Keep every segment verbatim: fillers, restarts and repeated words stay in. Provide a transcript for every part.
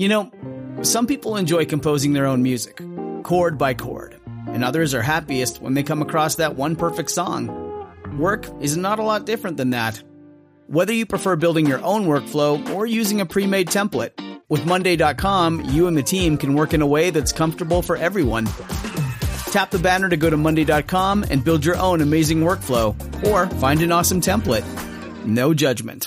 You know, some people enjoy composing their own music, chord by chord, and others are happiest when they come across that one perfect song. Work is not a lot different than that. Whether you prefer building your own workflow or using a pre-made template, with Monday dot com, you and the team can work in a way that's comfortable for everyone. Tap the banner to go to Monday dot com and build your own amazing workflow, or find an awesome template. No judgment.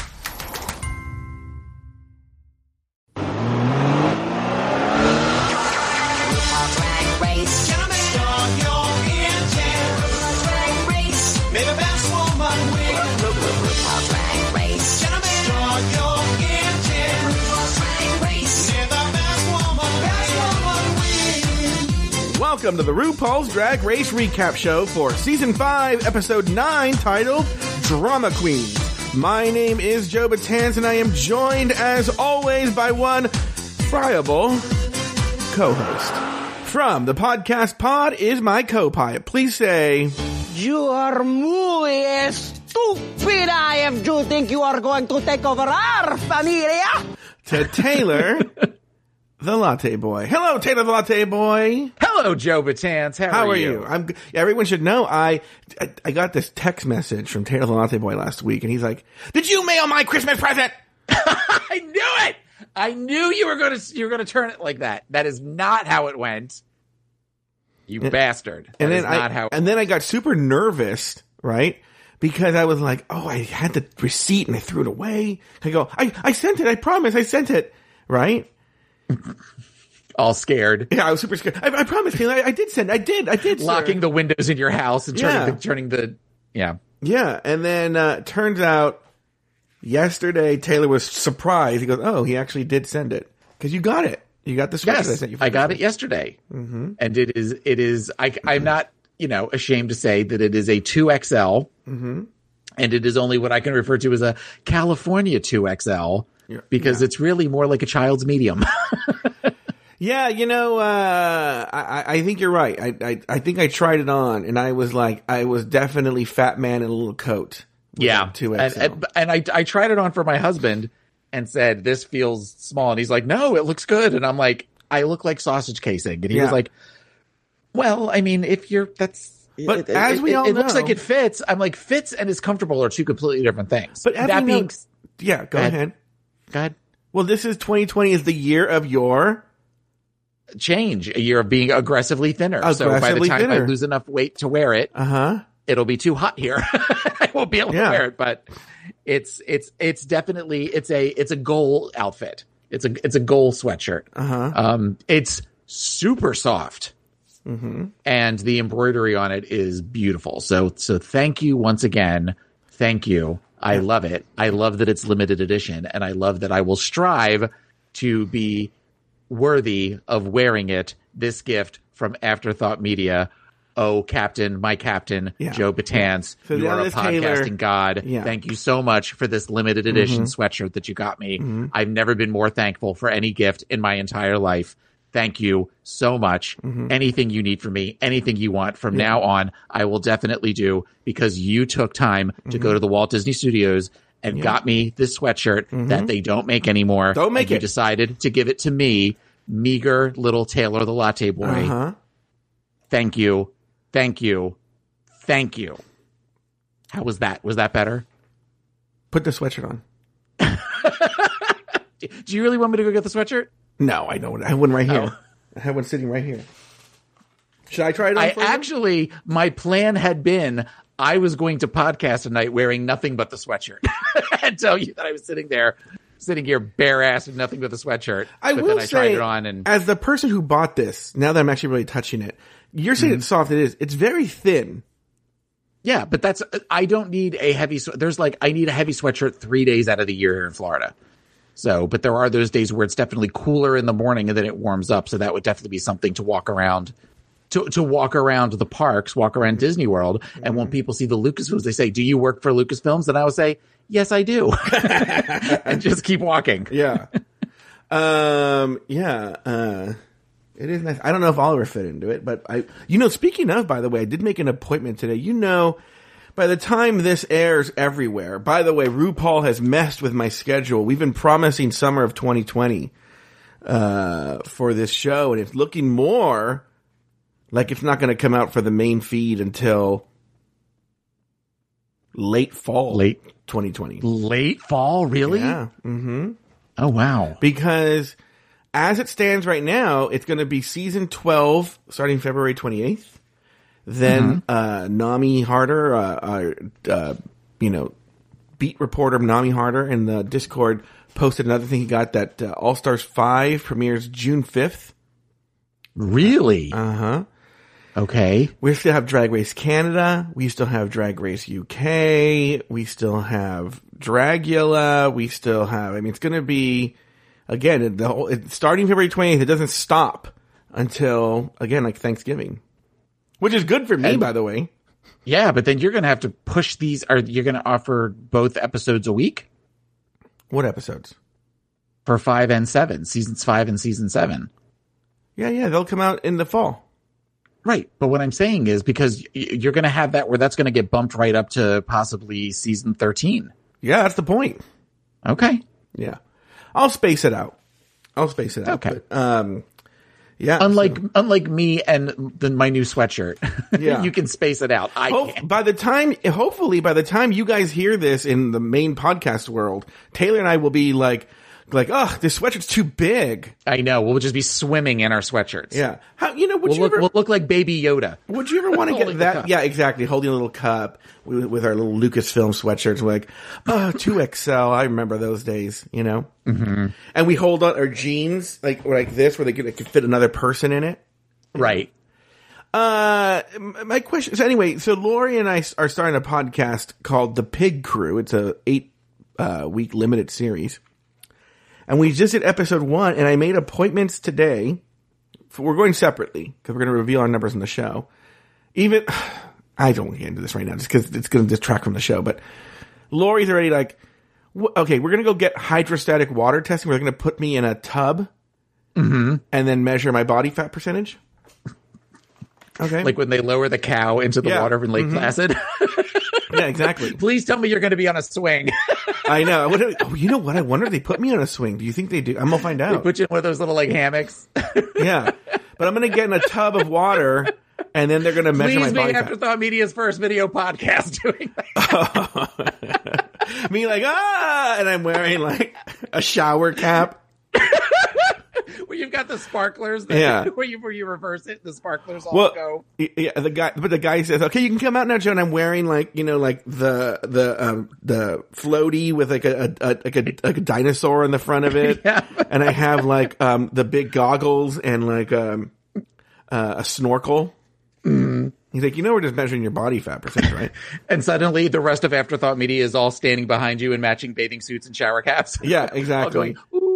Welcome to the RuPaul's Drag Race Recap Show for Season five, Episode nine, titled Drama Queens. My name is Joe Batans, and I am joined, as always, by one friable co-host. From the podcast pod is my co-pilot. Please say... You are muy stupid if you think you are going to take over our familia. To Taylor... the Latte Boy. Hello, Taylor the Latte Boy. Hello, Joe Batans. How, How are, are you? you? I'm. Everyone should know. I, I I got this text message from Taylor the Latte Boy last week, and he's like, "Did you mail my Christmas present?" I knew it. I knew you were going to you were going to turn it like that. That is not how it went. You and, bastard. That and then is I not how. and then I got super nervous, right? Because I was like, "Oh, I had the receipt and I threw it away." I go, "I I sent it. I promise, I sent it." Right? All scared. Yeah, I was super scared. I, I promise, Taylor. I, I did send. I did. I did. Locking sir. the windows in your house and turning, Yeah. the, turning the. Yeah. Yeah, and then uh turns out yesterday Taylor was surprised. He goes, "Oh, he actually did send it because you got it. You got the sweatshirt Yes, I sent you." For I got Christmas." it yesterday, Mm-hmm. and it is. It is. I, I'm not, you know, ashamed to say that it is a two X L, Mm-hmm. and it is only what I can refer to as a California two X L. Yeah, Because yeah. it's really more like a child's medium. Yeah, you know, uh, I, I think you're right. I, I, I think I tried it on, and I was like, I was definitely fat man in a little coat. Yeah, two and, X L. and, and I, I tried it on for my husband and said, this feels small. And he's like, no, it looks good. And I'm like, I look like sausage casing. And he Yeah. was like, well, I mean, if you're, that's, But it, as it, we it, all it looks know- like it fits. I'm like, fits and is comfortable are two completely different things. But as that we know- being, yeah, go ahead. ahead. go ahead. Well, this is twenty twenty is the year of your Change a year of being aggressively thinner. so by the Aggressively time I thinner. lose enough weight to wear it, uh huh. it'll be too hot here. I won't be able Yeah. to wear it, but it's it's it's definitely it's a it's a goal outfit. It's a it's a goal sweatshirt. Uh huh. Um, it's super soft, Mm-hmm. and the embroidery on it is beautiful. So so thank you once again. Thank you. I love it. I love that it's limited edition, and I love that I will strive to be worthy of wearing it. This gift from Afterthought Media. Oh, Captain, my Captain, Yeah. Joe Batans, So you now are a this podcasting Taylor- god. Yeah. Thank you so much for this limited edition Mhm. sweatshirt that you got me. Mhm. I've never been more thankful for any gift in my entire life. Thank you so much. Mhm. Anything you need from me, anything you want from Yeah. now on, I will definitely do, because you took time to go to the Walt Disney Studios and Mm-hmm. Yeah. got me this sweatshirt Mhm. that they don't make anymore. Don't make and you it. decided to give it to me, meager little Taylor the Latte Boy. Uh huh. Thank you. Thank you. Thank you. How was that? Was that better? Put the sweatshirt on. Do you really want me to go get the sweatshirt? No, I don't. I have one right here. Oh. I have one sitting right here. Should I try it on I for you? actually, my plan had been I was going to podcast tonight wearing nothing but the sweatshirt and tell you that I was sitting there, sitting here bare ass with nothing but the sweatshirt. I but will then I say, tried it on and as the person who bought this, now that I'm actually really touching it, you're saying Mm-hmm. it's soft. It is. It's very thin. yeah, but that's, I don't need a heavy, swe- there's like, I need a heavy sweatshirt three days out of the year here in Florida. So, but there are those days where it's definitely cooler in the morning and then it warms up. So that would definitely be something to walk around, to, to walk around the parks, walk around Disney World. And when people see the Lucasfilms, they say, do you work for Lucasfilms? And I would say, yes, I do. And just keep walking. Yeah. um. Yeah. Uh. It is nice. I don't know if I'll ever fit into it, but I, you know, speaking of, by the way, I did make an appointment today. You know, by the time this airs everywhere, by the way, RuPaul has messed with my schedule. We've been promising summer of twenty twenty. uh, for this show, and it's looking more like it's not going to come out for the main feed until late fall, Late twenty twenty. late fall, really? Yeah. Mm-hmm. Oh wow. Because as it stands right now, it's going to be season twelve starting February twenty-eighth. Then Mm-hmm. uh, Nami Harder, uh, uh, uh, you know, beat reporter Nami Harder in the Discord posted another thing he got that uh, All Stars five premieres June fifth. Really? Uh-huh. Okay. We still have Drag Race Canada. We still have Drag Race U K. We still have Dragula. We still have, I mean, it's going to be, again, the whole, it, starting February twentieth, it doesn't stop until, again, like Thanksgiving. Which is good for me, And- by the way. Yeah, but then you're going to have to push these. Are you're going to offer both episodes a week What episodes? for five and seven, seasons five and season seven? Yeah, yeah, they'll come out in the fall. Right. But what I'm saying is because y- you're going to have that where that's going to get bumped right up to possibly season thirteen. Yeah, that's the point. Okay. Yeah. I'll space it out. I'll space it out. Okay. But, um, yeah. Unlike so- unlike me and the, my new sweatshirt, Yeah. you can space it out. I Hope, can't. by the time, hopefully, by the time you guys hear this in the main podcast world, Taylor and I will be like, like, oh, this sweatshirt's too big. I know. We'll just be swimming in our sweatshirts. Yeah. How, you know, would We'll you look, ever, we'll look like Baby Yoda. would you ever want to holding get the that? cup. Yeah, exactly. Holding a little cup with, with our little Lucasfilm sweatshirts. We're like, oh, two X L. I remember those days, you know? Mm-hmm. And we hold on our jeans like, like this where they could, they could fit another person in it. Right. Uh, my question. So anyway, so Lori and I are starting a podcast called The Pig Crew. It's a eight uh, week limited series, and we just did episode one. And I made appointments today. For, we're going separately because we're going to reveal our numbers in the show. Even I don't want to get into this right now just because it's going to distract from the show. But Lori's already like, wh- okay, we're going to go get hydrostatic water testing. We're going to put me in a tub Mm-hmm. and then measure my body fat percentage. Okay. Like when they lower the cow into the Yeah. water in Lake Mhm. Placid. Yeah, exactly. Please tell me you're going to be on a swing. I know. What, oh, you know what? I wonder if they put me on a swing. Do you think they do? I'm gonna find They out. put you in one of those little like hammocks. Yeah, but I'm gonna get in a tub of water, and then they're gonna measure Please my be body fat. Afterthought Media's first video podcast doing that. Me like ah, and I'm wearing like a shower cap. Where you've got the sparklers. That, Yeah. Where you where you reverse it, the sparklers all Well, go. yeah, the guy, but the guy says, "Okay, you can come out now, Joe." And I'm wearing like you know, like the the um the floaty with like a, a, a like a like a dinosaur in the front of it, Yeah. and I have like um the big goggles and like um uh, a snorkel. Mm. He's like, you know, we're just measuring your body fat percentage, right? And suddenly the rest of Afterthought Media is all standing behind you in matching bathing suits and shower caps. Yeah, All exactly. going, ooh.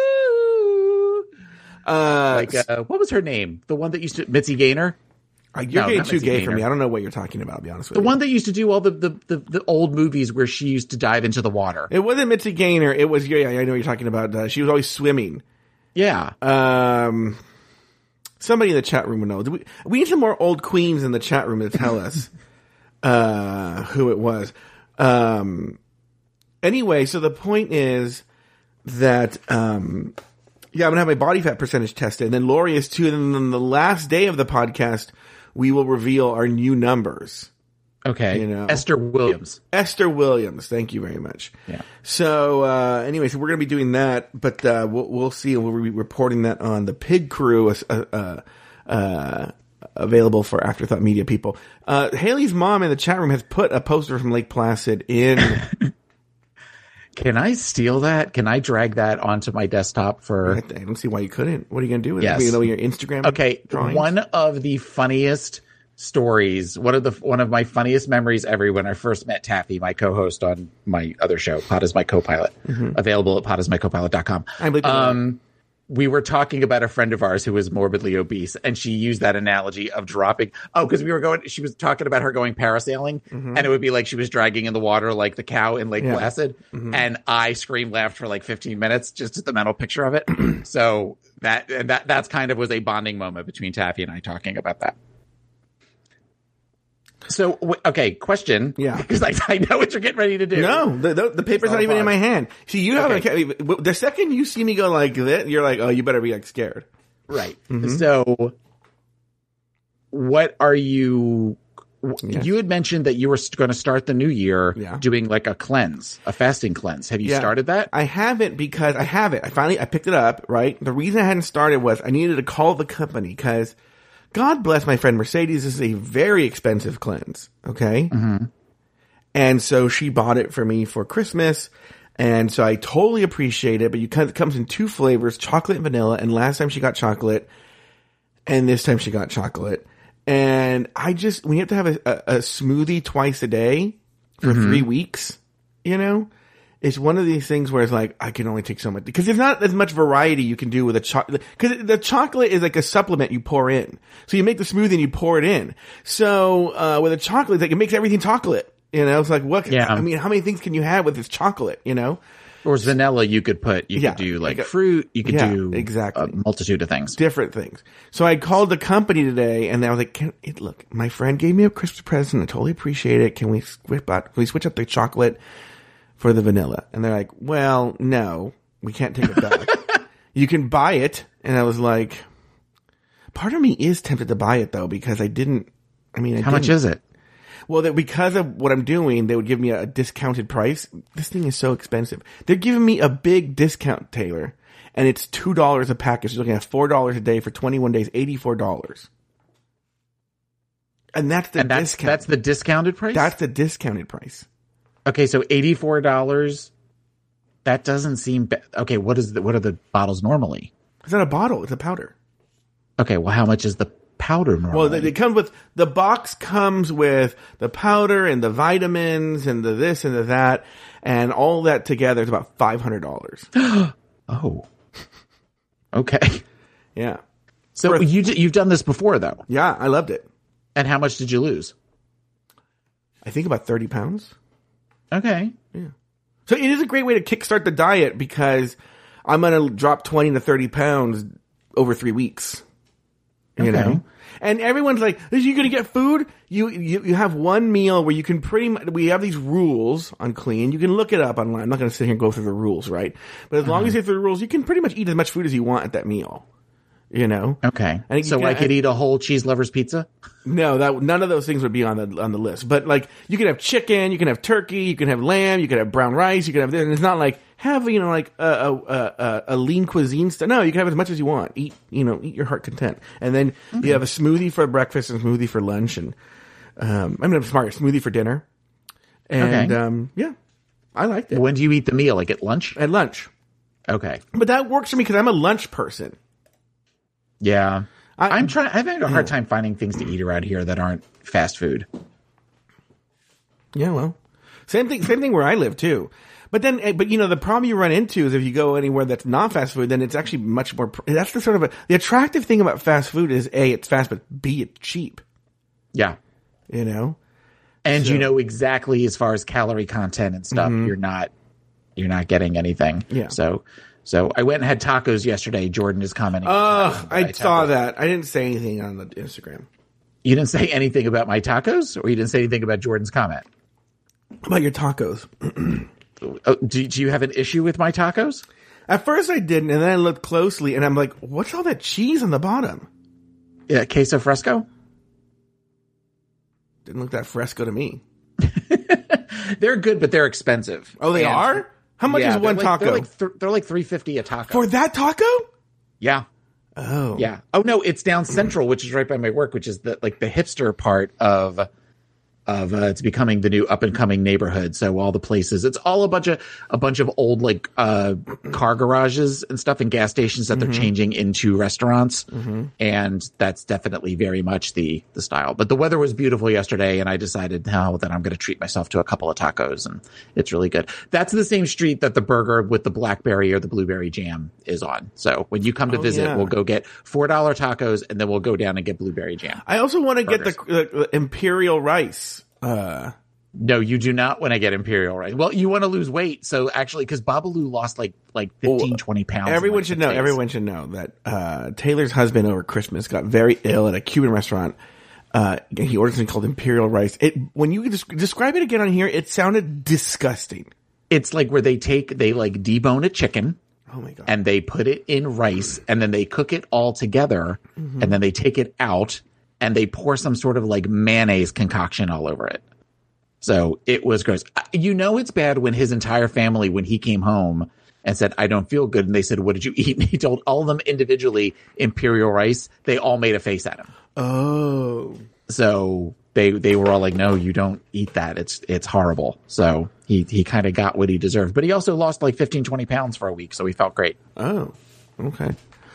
Uh, Like, uh, what was her name? The one that used to, Mitzi Gaynor? you're no, getting not too Mitzi gay for Gaynor. me. I don't know what you're talking about, to be honest with The you. one that used to do all the, the, the, the old movies where she used to dive into the water. It wasn't Mitzi Gaynor. It was, yeah, yeah, I know what you're talking about. Uh, she was always swimming. Yeah. Um, somebody in the chat room would know. Do we, we need some more old queens in the chat room to tell us uh, who it was. Um, anyway, so the point is that, um, yeah, I'm going to have my body fat percentage tested. And then Lori is too. And then on the last day of the podcast, we will reveal our new numbers. Okay. You know. Esther Williams. Esther Williams. Thank you very much. Yeah. So, uh, anyway, so we're going to be doing that, but, uh, we'll, we'll see. We'll be reporting that on the Pig Crew, uh, uh, uh, available for Afterthought Media people. Uh, Haley's mom in the chat room has put a poster from Lake Placid in. Can I steal that? Can I drag that onto my desktop for? I don't see why you couldn't. What are you going to do with Yes. it? You know, your Instagram. Okay. drawings? One of the funniest stories, one of the, one of my funniest memories ever when I first met Taffy, my co-host on my other show, Pod is my co-pilot, available at pod is my copilot dot com. I believe it. Um, we were talking about a friend of ours who was morbidly obese, and she used that analogy of dropping. Oh, because we were going, she was talking about her going parasailing, and it would be like she was dragging in the water like the cow in Lake Yeah. Placid. And I screamed, laughed for like fifteen minutes just at the mental picture of it. So that, and that, that's kind of was a bonding moment between Taffy and I talking about that. So, w- okay, question. Yeah. Because like, I know what you're getting ready to do. No, the, the, the paper's not even in my hand. See, you have Okay. a, the second you see me go like that, you're like, oh, you better be like scared. Right. Mm-hmm. So, what are you... Yes. You had mentioned that you were going to start the new year Yeah. doing like a cleanse, a fasting cleanse. Have you Yeah. started that? I haven't because I have it. I finally, I picked it up, right? The reason I hadn't started was I needed to call the company because God bless my friend Mercedes. This is a very expensive cleanse. Okay. Mm-hmm. And so she bought it for me for Christmas. And so I totally appreciate it, but you it comes in two flavors, chocolate and vanilla. And last time she got chocolate and this time she got chocolate. And I just, we have to have a, a, a smoothie twice a day for mm-hmm. three weeks, you know? It's one of these things where it's like, I can only take so much. Because there's not as much variety you can do with a chocolate. Because the chocolate is like a supplement you pour in. So you make the smoothie and you pour it in. So, uh, with a chocolate, like it makes everything chocolate. You know, it's like, what? Yeah. I mean, how many things can you have with this chocolate, you know? Or vanilla, you could put, you Yeah, could do like like a- fruit, you could yeah, do exactly. a multitude of things. Different things. So I called the company today and I was like, can, it, look, my friend gave me a Christmas present. I totally appreciate it. Can we switch out, can we switch up the chocolate for the vanilla? And they're like, well, no, we can't take it back. You can buy it. And I was like, part of me is tempted to buy it though, because I didn't, I mean, I How much didn't- is it? Well, that because of what I'm doing, they would give me a discounted price. This thing is so expensive. They're giving me a big discount, Taylor, and it's two dollars a package. You're looking at four dollars a day for twenty-one days, eighty-four dollars. And that's the And that's, discount. that's the discounted price? That's the discounted price. Okay, so eighty-four dollars. That doesn't seem ba- okay. What is the, what are the bottles normally? It's not a bottle. It's a powder. Okay, well, how much is the powder normally? Well, they, they come with, the box comes with the powder and the vitamins and the this and the that, and all that together is about five hundred dollars. Oh, okay. Yeah. So For a- you d- you've done this before though, Yeah, I loved it. and how much did you lose? I think about thirty pounds. Okay, So it is a great way to kickstart the diet because I'm going to drop twenty to thirty pounds over three weeks. You Okay. know? And everyone's like, are you going to get food? You, you, you have one meal where you can pretty much, we have these rules on clean. You can look it up online. I'm not going to sit here and go through the rules, right? But as long as you go through the rules, you can pretty much eat as much food as you want at that meal. You know? okay. I think you So can- I could eat a whole cheese lovers pizza. No, that none of those things would be on the on the list. But like, you can have chicken, you can have turkey, you can have lamb, you can have brown rice, you can have this. And it's not like have you know like a a, a, a lean cuisine stuff. No, you can have as much as you want. Eat you know eat your heart content. And then you have a smoothie for breakfast and smoothie for lunch, and um, I mean I'm smart. Smoothie for dinner, and Okay. um, yeah, I liked it When do you eat the meal? Like at lunch? at lunch. Okay. But that works for me because I'm a lunch person. Yeah. I- I'm trying. I've had a hard time finding things to eat around here that aren't fast food. Yeah, well, same thing. Same thing where I live too. But then, eh, but you know, the problem you run into is if you go anywhere that's not fast food, then it's actually much more. That's the sort of a, the attractive thing about fast food is A, it's fast, but B, it's cheap. Yeah. You know, And So- you know exactly as far as calorie content and stuff, you're not you're not getting anything. Yeah. So so I went and had tacos yesterday. Jordan is commenting. Ugh, I saw tacos. that. I didn't say anything on the Instagram You didn't say anything about my tacos, or you didn't say anything about Jordan's comment. about your tacos. Oh, do, do you have an issue with my tacos? At first, I didn't, and then I looked closely, and I'm like, "What's all that cheese on the bottom?" Yeah, queso fresco. Didn't look that fresco to me. They're good, but they're expensive. Oh, they And- are. How much Yeah, is they're one like- taco They're like th- they're like three fifty a taco. for that taco? yeah. Oh, Yeah. Oh no, it's down Central, which is right by my work, which is the like the hipster part of of uh, it's becoming the new up and coming neighborhood. So all the places, it's all a bunch of a bunch of old like uh car garages and stuff and gas stations that they're changing into restaurants, and that's definitely very much the the style. But the weather was beautiful yesterday, and I decided now that I'm going to treat myself to a couple of tacos, and it's really good. That's the same street that the burger with the blackberry or the blueberry jam is on. So when you come to Oh, visit, yeah. we'll go get four dollar tacos, and then we'll go down and get blueberry jam. I also want to get the, Burgers. the, the imperial rice. Uh, No, you do not want to get imperial rice. Well, you want to lose weight. So actually, because Babalu lost like like fifteen, twenty pounds. in, everyone like, should six know. days. Everyone should know that uh, Taylor's husband over Christmas got very ill at a Cuban restaurant Uh, he orders something called Imperial Rice. It, when you des- describe it again on here, it sounded disgusting. It's like where they take, they like debone a chicken. Oh my God. And they put it in rice and then they cook it all together mm-hmm. and then they take it out and they pour some sort of like mayonnaise concoction all over it. So it was gross. You know, it's bad when his entire family, when he came home and said, I don't feel good. And they said, what did you eat? And he told all of them individually Imperial Rice. They all made a face at him. Oh. So they, they were all like, no, you don't eat that. It's, it's horrible. So he, he kind of got what he deserved, but he also lost like fifteen, twenty pounds for a week. So he felt great. Oh, okay.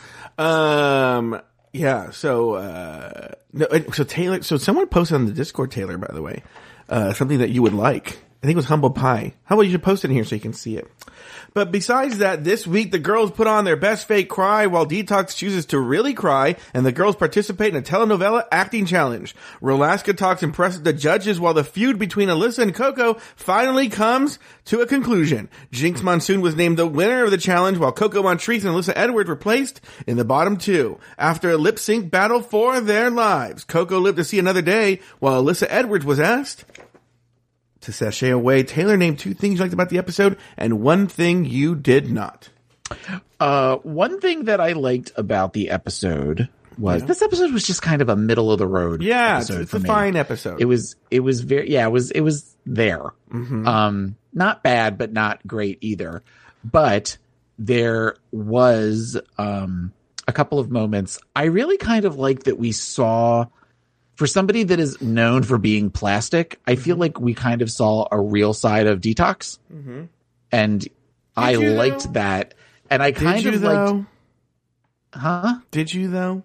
Um, yeah. So, uh, no, so Taylor, so someone posted on the Discord, Taylor, by the way, uh, something that you would like. I think it was humble pie. How about you should post it in here so you can see it. But besides that, this week the girls put on their best fake cry while Detox chooses to really cry, and the girls participate in a telenovela acting challenge. Rolaska Talks impresses the judges while the feud between Alyssa and Coco finally comes to a conclusion. Jinx Monsoon was named the winner of the challenge, while Coco Montrese and Alyssa Edwards were placed in the bottom two. After a lip sync battle for their lives, Coco lived to see another day, while Alyssa Edwards was asked to sashay away. Taylor, named two things you liked about the episode and one thing you did not. Uh, one thing that I liked about the episode was yeah. this episode was just kind of a middle of the road. Yeah, episode it's, it's for a me. fine episode. It was, it was very, yeah, it was, it was there. Mm-hmm. Um, not bad, but not great either. But there was, um, a couple of moments. I really kind of like that we saw, for somebody that is known for being plastic, I feel like we kind of saw a real side of Detox. Mm-hmm. And Did I you, liked though? that. And I kind Did you, of though? liked, huh? Did you though?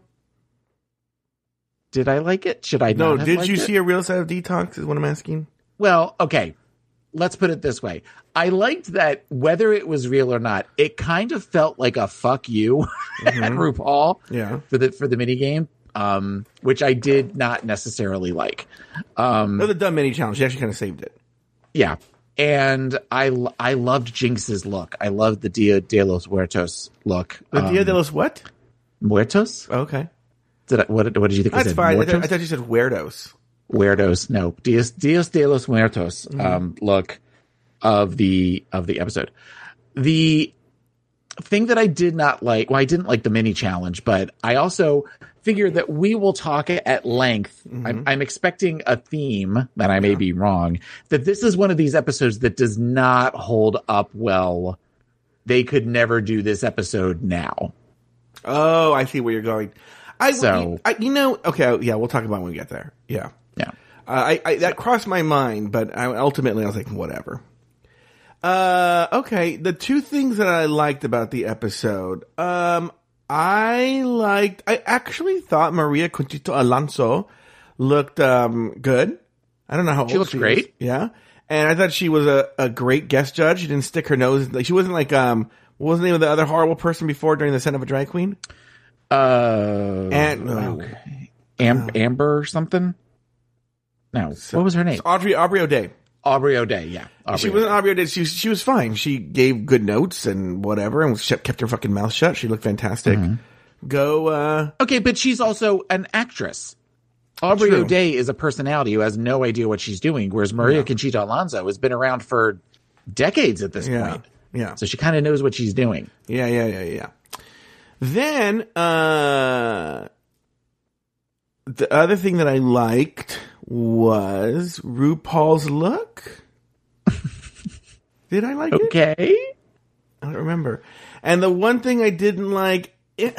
Did I like it? Should I No, not have did liked you it? see a real side of Detox is what I'm asking. Well, okay. Let's put it this way. I liked that whether it was real or not, it kind of felt like a fuck you Mm-hmm. at RuPaul Yeah. for the, for the mini game. Um, which I did not necessarily like. Um, No, the dumb mini challenge. She actually kind of saved it. yeah. And I, I loved Jinx's look. I loved the Dia de los Muertos look. The um, Dia de los what? Muertos? Okay. Did I, what, what did you think I That's said? fine. I Muertos? thought, I thought you said weirdos. Weirdos. No. Dias, Dias de los Muertos, Mm-hmm. um, look of the, of the episode. The thing that I did not like, well, I didn't like the mini challenge, but I also figure that we will talk at length. Mm-hmm. I'm, I'm expecting a theme that I may yeah. be wrong, that this is one of these episodes that does not hold up well. They could never do this episode now. Oh, I see where you're going. I, So- I, you know, okay, yeah, we'll talk about it when we get there. Yeah. Yeah. Uh, I, I, that crossed my mind, but I, ultimately I was like, whatever. Uh, okay. The two things that I liked about the episode, um, I liked, I actually thought Maria Conchita Alonso looked, um, good. I don't know how old She looks she great. is. Yeah. And I thought she was a, a great guest judge. She didn't stick her nose, like, she wasn't like, um, what was the name of the other horrible person before during the Son of a Drag Queen? Uh, And, no. okay. Am- Amber or something? No. So- what was her name? It's Audrey, Aubrey O'Day. Aubrey O'Day, yeah. Aubrey She wasn't O'Day. Aubrey O'Day. She was, she was fine. She gave good notes and whatever, and she kept her fucking mouth shut. She looked fantastic. Mm-hmm. Go, uh, Okay, but she's also an actress. Aubrey True. O'Day is a personality who has no idea what she's doing, whereas Maria Yeah. Conchita Alonso has been around for decades at this yeah, point. yeah, So she kind of knows what she's doing. yeah, yeah, yeah, yeah. Then, uh, the other thing that I liked was RuPaul's look. Did I like it? Okay. I don't remember. And the one thing I didn't like, it,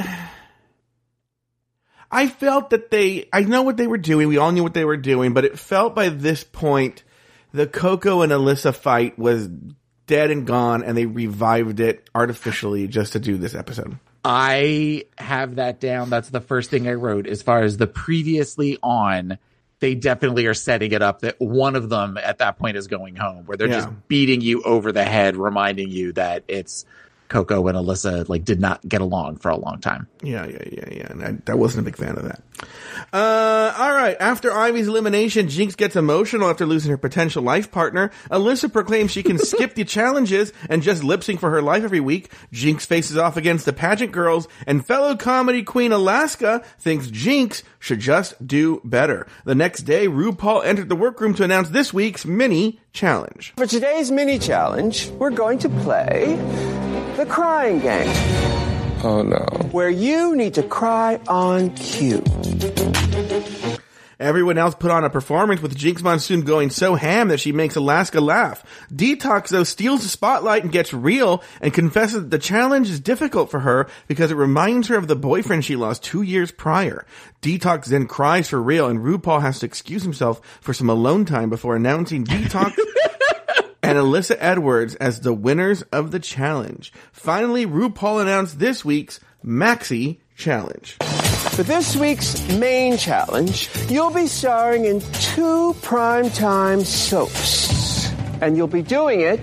I felt that they, I know what they were doing. We all knew what they were doing, but it felt by this point, the Coco and Alyssa fight was dead and gone, and they revived it artificially just to do this episode. I have that down. That's the first thing I wrote. As far as the previously on, they definitely are setting it up that one of them at that point is going home, where they're Yeah. just beating you over the head, reminding you that it's Coco and Alyssa like did not get along for a long time. Yeah, yeah, yeah, yeah. And I, I wasn't a big fan of that. Uh, all right. After Ivy's elimination, Jinx gets emotional after losing her potential life partner. Alyssa proclaims she can skip the challenges and just lip sync for her life every week. Jinx faces off against the pageant girls, and fellow comedy queen Alaska thinks Jinx should just do better. The next day, RuPaul entered the workroom to announce this week's mini challenge. For today's mini challenge, we're going to play the crying game. Oh no. Where you need to cry on cue. Everyone else put on a performance, with Jinx Monsoon going so ham that she makes Alaska laugh. Detox, though, steals the spotlight and gets real and confesses that the challenge is difficult for her because it reminds her of the boyfriend she lost two years prior. Detox then cries for real, and RuPaul has to excuse himself for some alone time before announcing Detox and Alyssa Edwards as the winners of the challenge. Finally, RuPaul announced this week's Maxi Challenge. For this week's main challenge, you'll be starring in two primetime soaps. And you'll be doing it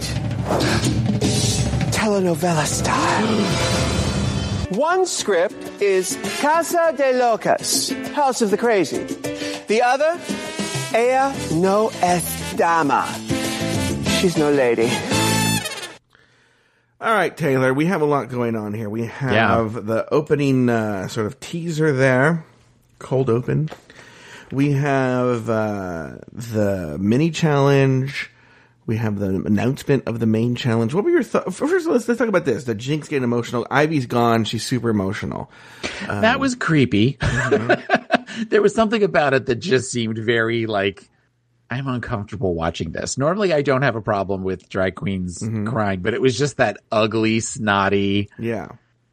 telenovela style. One script is Casa de Locas, House of the Crazy. The other, Ella no es dama. She's no lady. All right, Taylor, we have a lot going on here. We have Yeah. the opening uh, sort of teaser there, cold open. We have uh, the mini challenge. We have the announcement of the main challenge. What were your thoughts? First, let's, let's talk about this. The Jinx getting emotional. Ivy's gone. She's super emotional. Um, That was creepy. Mm-hmm. There was something about it that just seemed very like, I'm uncomfortable watching this. Normally, I don't have a problem with drag queens Mm-hmm. crying, but it was just that ugly, snotty yeah.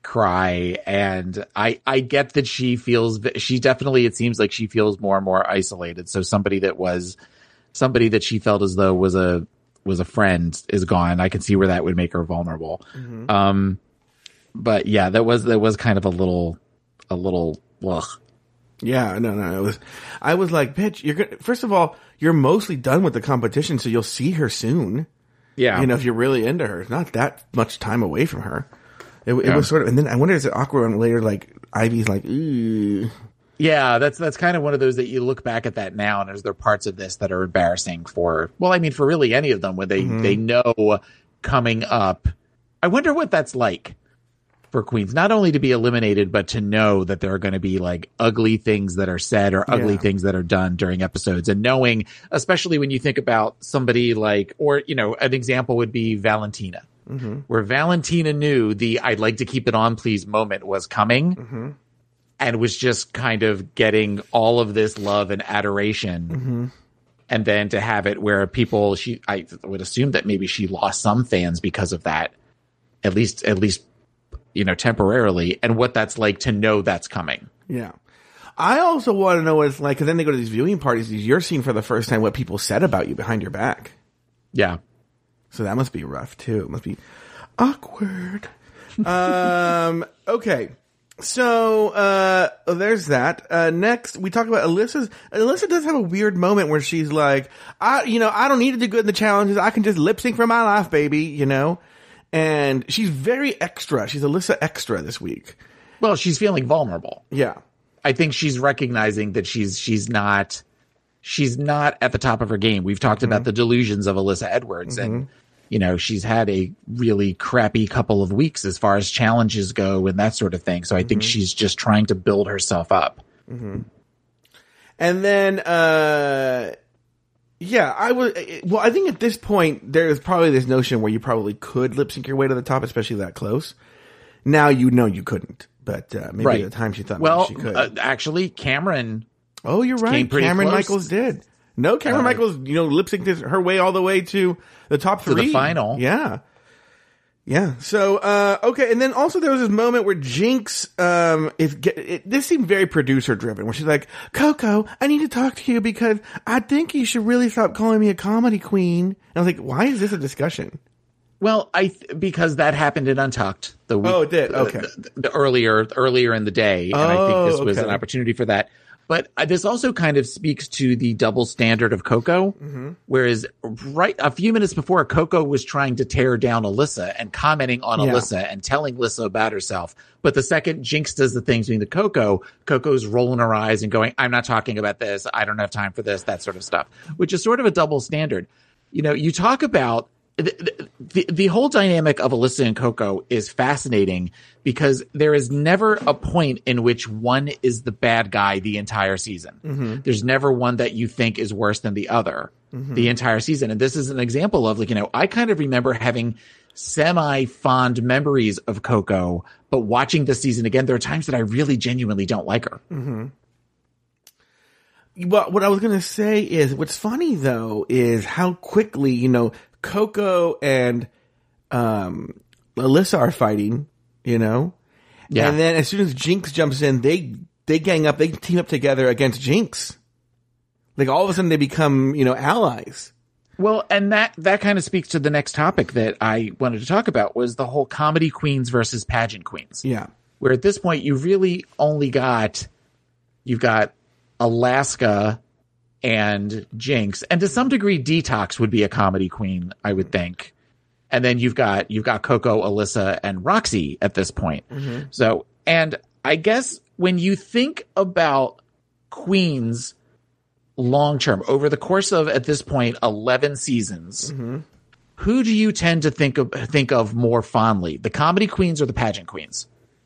cry. And I, I get that she feels, she definitely, it seems like she feels more and more isolated. So somebody that was, somebody that she felt as though was a, was a friend is gone. I can see where that would make her vulnerable. Mm-hmm. Um, but yeah, that was, that was kind of a little, a little, ugh. Yeah, no, no. It was, I was like, bitch, you're gonna, first of all, you're mostly done with the competition, so you'll see her soon. Yeah. You know, if you're really into her. It's not that much time away from her. It, it Yeah. was sort of, and then I wonder, is it awkward when later, like, Ivy's like, ooh. Yeah, that's that's kind of one of those that you look back at that now, and there's there parts of this that are embarrassing for, well, I mean, for really any of them, when they, Mm-hmm. they know coming up. I wonder what that's like for queens, not only to be eliminated, but to know that there are going to be like ugly things that are said or ugly Yeah. things that are done during episodes, and knowing, especially when you think about somebody like, or, you know, an example would be Valentina, Mm-hmm. where Valentina knew the I'd like to keep it on, please moment was coming. Mm-hmm. And was just kind of getting all of this love and adoration. Mm-hmm. And then to have it where people, she, I would assume that maybe she lost some fans because of that, at least, at least, you know, temporarily, and what that's like to know that's coming. Yeah. I also want to know what it's like, because then they go to these viewing parties, you're seeing for the first time what people said about you behind your back. Yeah. So that must be rough, too. It must be awkward. um, okay. So, uh, there's that. Uh, next, we talk about Alyssa's, Alyssa does have a weird moment where she's like, I, you know, I don't need to do good in the challenges. I can just lip sync for my life, baby, you know? And she's very extra. She's Alyssa extra this week. Well, she's feeling vulnerable. Yeah. I think she's recognizing that she's, she's not, she's not at the top of her game. We've talked Mm-hmm. about the delusions of Alyssa Edwards, mm-hmm. and, you know, she's had a really crappy couple of weeks as far as challenges go and that sort of thing. So I mm-hmm. think she's just trying to build herself up. Mm-hmm. And then, uh, yeah, I would, well, I think at this point, there's probably this notion where you probably could lip sync your way to the top, especially that close. Now you know you couldn't, but, uh, maybe right. at the time she thought well, maybe she could. Uh, actually, Cameron. Oh, you're right. Cameron close. Michaels did. No, Cameron uh, Michaels, you know, lip synced her way all the way to the top three. To the final. Yeah. Yeah. So, uh, okay. And then also there was this moment where Jinx, um, is get, it, this seemed very producer driven, where she's like, Coco, I need to talk to you because I think you should really stop calling me a comedy queen. And I was like, why is this a discussion? Well, I, th- because that happened in Untucked the week. Oh, it did. Okay. The, the, the earlier, earlier in the day. And oh, I think this was okay. an opportunity for that. But this also kind of speaks to the double standard of Coco, mm-hmm. whereas right a few minutes before, Coco was trying to tear down Alyssa and commenting on yeah. Alyssa and telling Alyssa about herself. But the second Jinx does the things being the Coco, Coco's rolling her eyes and going, I'm not talking about this. I don't have time for this, that sort of stuff, which is sort of a double standard. You know, you talk about the, the, the whole dynamic of Alyssa and Coco is fascinating because there is never a point in which one is the bad guy the entire season. Mm-hmm. There's never one that you think is worse than the other mm-hmm. the entire season. And this is an example of, like, you know, I kind of remember having semi fond memories of Coco, but watching this season again, there are times that I really genuinely don't like her. Mm-hmm. Well, what I was going to say is what's funny though is how quickly, you know, Coco and um, Alyssa are fighting, you know? Yeah. And then as soon as Jinx jumps in, they they gang up, they team up together against Jinx. Like all of a sudden they become, you know, allies. Well, and that, that kind of speaks to the next topic that I wanted to talk about was the whole comedy queens versus pageant queens. Yeah. Where at this point you really only got, you've got Alaska and Jinx, and to some degree Detox would be a comedy queen, I would think. And then you've got you've got Coco, Alyssa, and Roxy at this point. Mm-hmm. So, and I guess when you think about queens long term, over the course of at this point eleven seasons, mm-hmm. who do you tend to think of think of more fondly, the comedy queens or the pageant queens?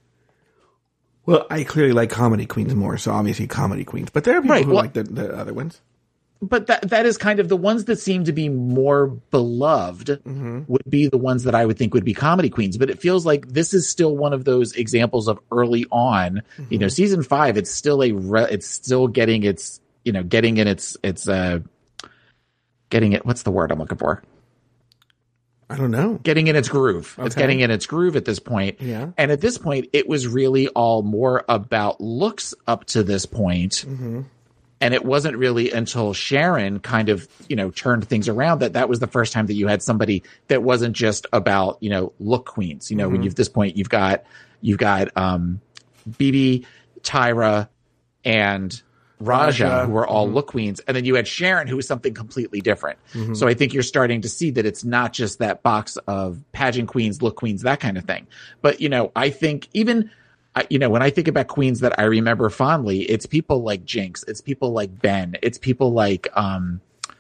Well, I clearly like comedy queens more, so obviously comedy queens. But there are people right, who well, like the, the other ones. But that that is kind of the ones that seem to be more beloved mm-hmm. would be the ones that I would think would be comedy queens. But it feels like this is still one of those examples of early on. Mm-hmm. You know, season five, it's still a re- it's still getting its you know getting in its its uh getting it. What's the word I'm looking for? I don't know. Getting in its groove. Okay. It's getting in its groove at this point. Yeah. And at this point, it was really all more about looks up to this point. Mm-hmm. And it wasn't really until Sharon kind of, you know, turned things around that that was the first time that you had somebody that wasn't just about, you know, look queens. You know, mm-hmm. when you've this point, you've got, you've got, um, B B, Tyra, and Raja, Raja, who are all mm-hmm. look queens. And then you had Sharon, who was something completely different. Mm-hmm. So I think you're starting to see that it's not just that box of pageant queens, look queens, that kind of thing. But, you know, I think even, you know, when I think about queens that I remember fondly, it's people like Jinx. It's people like Ben. It's people like, um,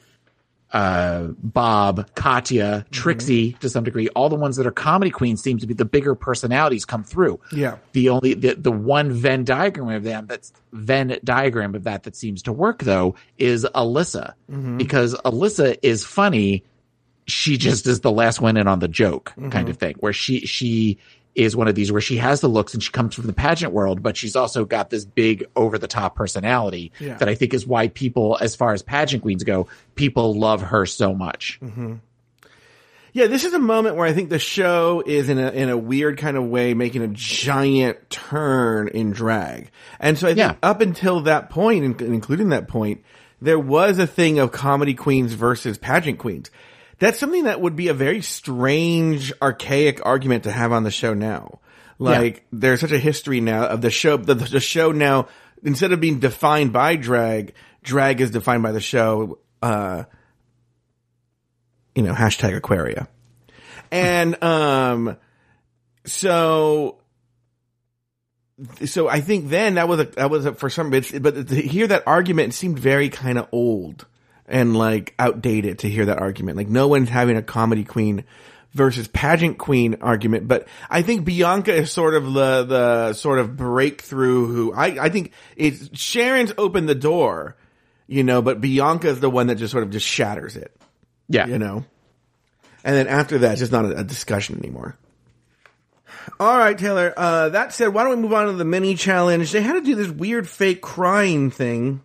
uh, Bob, Katya, Trixie, mm-hmm. to some degree. All the ones that are comedy queens seem to be the bigger personalities come through. Yeah. The only, the, the one Venn diagram of them that's Venn diagram of that that seems to work though is Alyssa, mm-hmm. because Alyssa is funny. She just is the last one in on the joke mm-hmm. kind of thing, where she, she is one of these where she has the looks and she comes from the pageant world, but she's also got this big over the top personality yeah. that I think is why people, as far as pageant queens go, people love her so much. Mm-hmm. Yeah, this is a moment where I think the show is in a in a weird kind of way making a giant turn in drag. And so I think yeah. up until that point, including that point, there was a thing of comedy queens versus pageant queens. That's something that would be a very strange, archaic argument to have on the show now. Like, yeah. there's such a history now of the show, the, the show now, instead of being defined by drag, drag is defined by the show, uh, you know, hashtag Aquaria. And, um, so, so I think then that was a, that was a, for some, but to hear that argument, it seemed very kind of old. And like outdated to hear that argument. Like no one's having a comedy queen versus pageant queen argument. But I think Bianca is sort of the, the sort of breakthrough who I, I think it's Sharon's opened the door, you know, but Bianca is the one that just sort of just shatters it. Yeah. You know? And then after that, it's just not a, a discussion anymore. All right, Taylor. Uh, that said, why don't we move on to the mini challenge? They had to do this weird fake crying thing.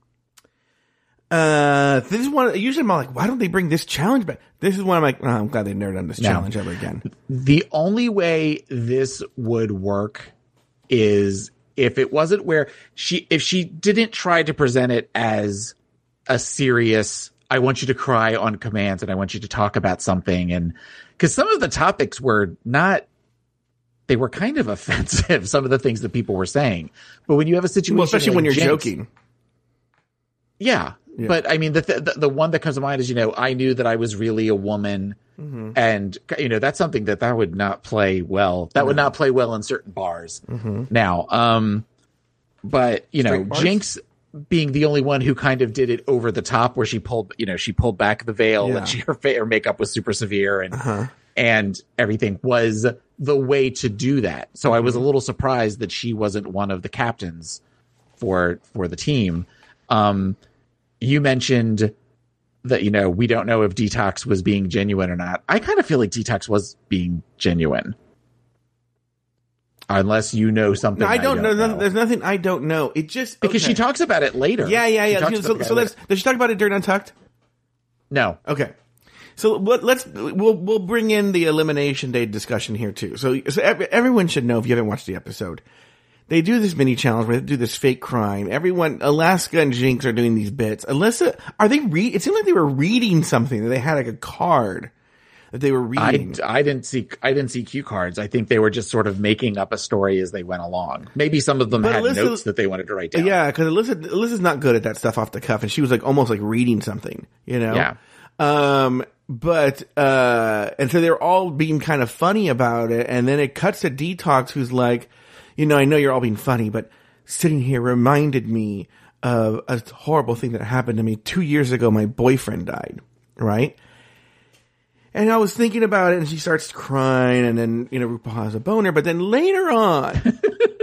Uh, this is one, usually I'm like, why don't they bring this challenge back? This is one I'm like, oh, I'm glad they've never done this no. challenge ever again. The only way this would work is if it wasn't where she, if she didn't try to present it as a serious, I want you to cry on commands and I want you to talk about something. And cause some of the topics were not, they were kind of offensive, some of the things that people were saying. But when you have a situation, well, especially like when you're Jinx, joking. Yeah. yeah. But I mean, the, th- the the one that comes to mind is, you know, I knew that I was really a woman. Mm-hmm. And, you know, that's something that that would not play well. That mm-hmm. would not play well in certain bars mm-hmm. now. Um, but, you know, Jinx being the only one who kind of did it over the top, where she pulled, you know, she pulled back the veil yeah. and she, her, her makeup was super severe and, uh-huh. and everything was the way to do that. So mm-hmm. I was a little surprised that she wasn't one of the captains for, for the team. Um, you mentioned that, you know, we don't know if Detox was being genuine or not. I kind of feel like Detox was being genuine. Unless you know something. No, I don't, I don't know. know. There's nothing I don't know. It just because okay. she talks about it later. Yeah, yeah, yeah. So, so let's. Does she talk about it during Untucked? No. Okay. So let's we'll we'll bring in the Elimination Day discussion here too. So so everyone should know, if you haven't watched the episode, they do this mini challenge where they do this fake crime. Everyone, Alaska and Jinx are doing these bits. Alyssa, are they read? It seemed like they were reading something. That they had like a card that they were reading. I, I didn't see I didn't see cue cards. I think they were just sort of making up a story as they went along. Maybe some of them but had Alyssa, notes that they wanted to write down. Yeah, because Alyssa Alyssa's not good at that stuff off the cuff, and she was like almost like reading something, you know? Yeah. Um, but uh, and so they're all being kind of funny about it, and then it cuts to Detox, who's like, you know, I know you're all being funny, but sitting here reminded me of a horrible thing that happened to me two years ago. My boyfriend died, right? And I was thinking about it, and she starts crying, and then, you know, RuPaul has a boner. But then later on,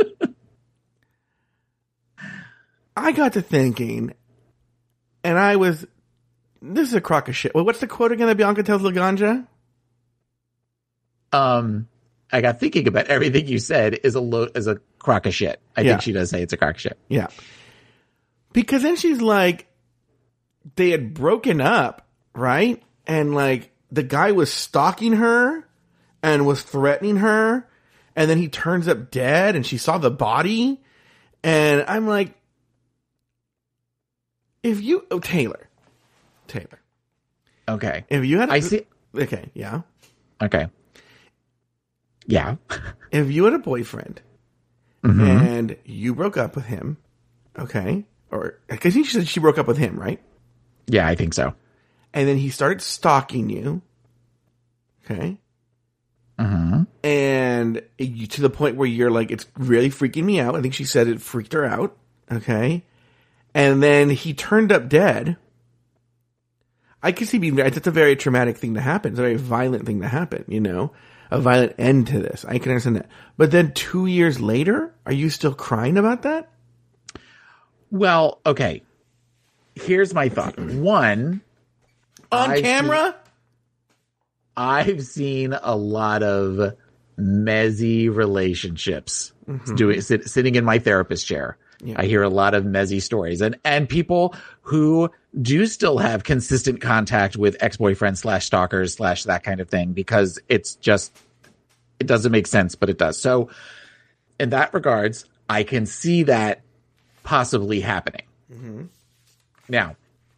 I got to thinking, and I was, this is a crock of shit. Well, what's the quote again that Bianca tells Laganja? Um, I got thinking about everything you said is a lo- is a crock of shit. I yeah. think she does say it's a crock of shit. Yeah. Because then she's like, they had broken up, right? And like, the guy was stalking her and was threatening her, and then he turns up dead, and she saw the body, and I'm like, if you, oh, Taylor, Taylor. Okay. If you had, a, I see. Okay. Yeah. Okay. Yeah. If you had a boyfriend mm-hmm. and you broke up with him, okay, or because she said she broke up with him, right? Yeah, I think so. And then he started stalking you. Okay. Uh-huh. And you, to the point where you're like, it's really freaking me out. I think she said it freaked her out. Okay. And then he turned up dead. I can see being, that's a very traumatic thing to happen. It's a very violent thing to happen, you know, a violent end to this. I can understand that. But then two years later, are you still crying about that? Well, okay. Here's my thought. One, on I've camera? Seen, I've seen a lot of messy relationships mm-hmm. doing sit, sitting in my therapist chair. Yeah. I hear a lot of messy stories, and, and people who do still have consistent contact with ex-boyfriends slash stalkers slash that kind of thing, because it's just, it doesn't make sense, but it does. So in that regards, I can see that possibly happening. Mm-hmm. Now,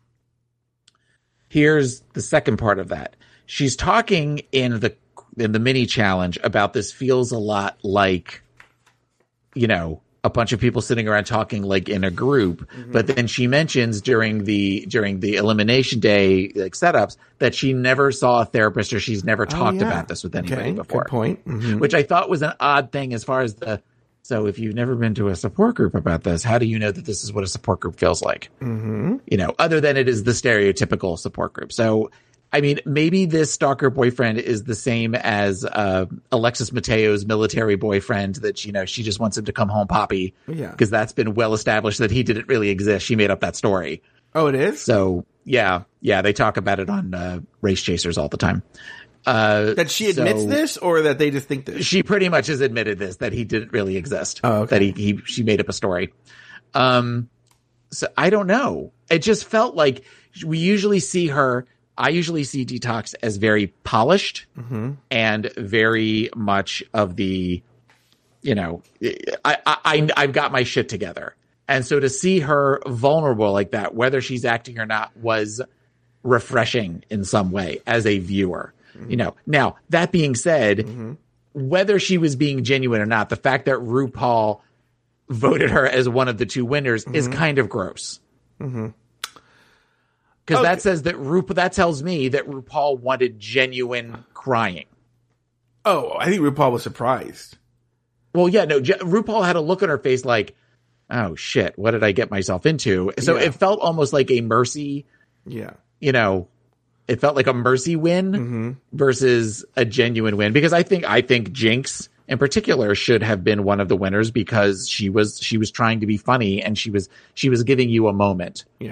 here's the second part of that. She's talking in the in the mini challenge about this feels a lot like, you know, a bunch of people sitting around talking like in a group. Mm-hmm. But then she mentions during the during the elimination day like setups that she never saw a therapist, or she's never talked oh, yeah. about this with anybody okay, before. Good point. Mm-hmm. Which I thought was an odd thing as far as the. So if you've never been to a support group about this, how do you know that this is what a support group feels like? Mm-hmm. You know, other than it is the stereotypical support group. So, I mean, maybe this stalker boyfriend is the same as uh, Alexis Mateo's military boyfriend that, you know, she just wants him to come home poppy. Yeah. Because that's been well established that he didn't really exist. She made up that story. Oh, it is? So, yeah. Yeah, they talk about it on uh, Race Chasers all the time. Uh, that she admits so this, or that they just think this? She pretty much has admitted this, that he didn't really exist. Oh, okay. That he, he, she made up a story. Um, so I don't know. It just felt like we usually see her, I usually see Detox as very polished mm-hmm. and very much of the, you know, I, I, I've got my shit together. And so to see her vulnerable like that, whether she's acting or not, was refreshing in some way as a viewer. You know, now that being said, mm-hmm. whether she was being genuine or not, the fact that RuPaul voted her as one of the two winners mm-hmm. is kind of gross. Mm-hmm. Because Okay. that says that Ru- that tells me that RuPaul wanted genuine crying. Oh, I think RuPaul was surprised. Well, yeah, no, Je- RuPaul had a look on her face like, oh shit, what did I get myself into? So Yeah. it felt almost like a mercy, Yeah. you know, it felt like a mercy win Mm-hmm. versus a genuine win. Because I think, I think Jinx in particular should have been one of the winners because she was, she was trying to be funny and she was, she was giving you a moment. Yeah.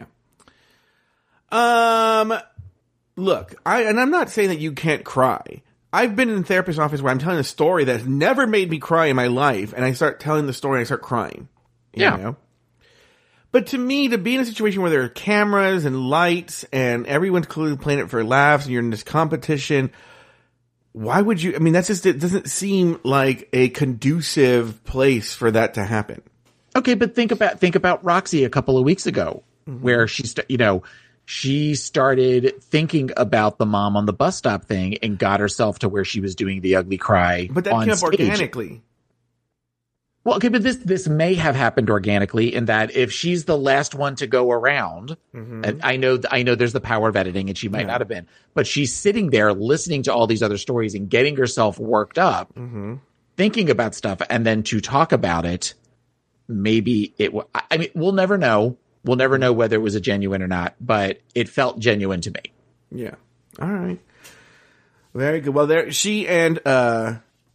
Um, look, I, and I'm not saying that you can't cry. I've been in a therapist's office where I'm telling a story that's never made me cry in my life, and I start telling the story and I start crying. You Yeah. know? But to me, to be in a situation where there are cameras and lights and everyone's clearly playing it for laughs and you're in this competition, why would you? I mean, that's just, it doesn't seem like a conducive place for that to happen. Okay, but think about think about Roxy a couple of weeks ago, Mm-hmm. where she, st- you know, she started thinking about the mom on the bus stop thing and got herself to where she was doing the ugly cry. But that on came up stage. organically. Well, okay, but this this may have happened organically in that if she's the last one to go around, and I know I know there's the power of editing, and she might Mm-hmm. Yeah. not have been, but she's sitting there listening to all these other stories and getting herself worked up, Mm-hmm. thinking about stuff, and then to talk about it. Maybe it will. I mean, we'll never know. We'll never know whether it was a genuine or not, but it felt genuine to me. Yeah. All right. Very good. Well, there she and uh,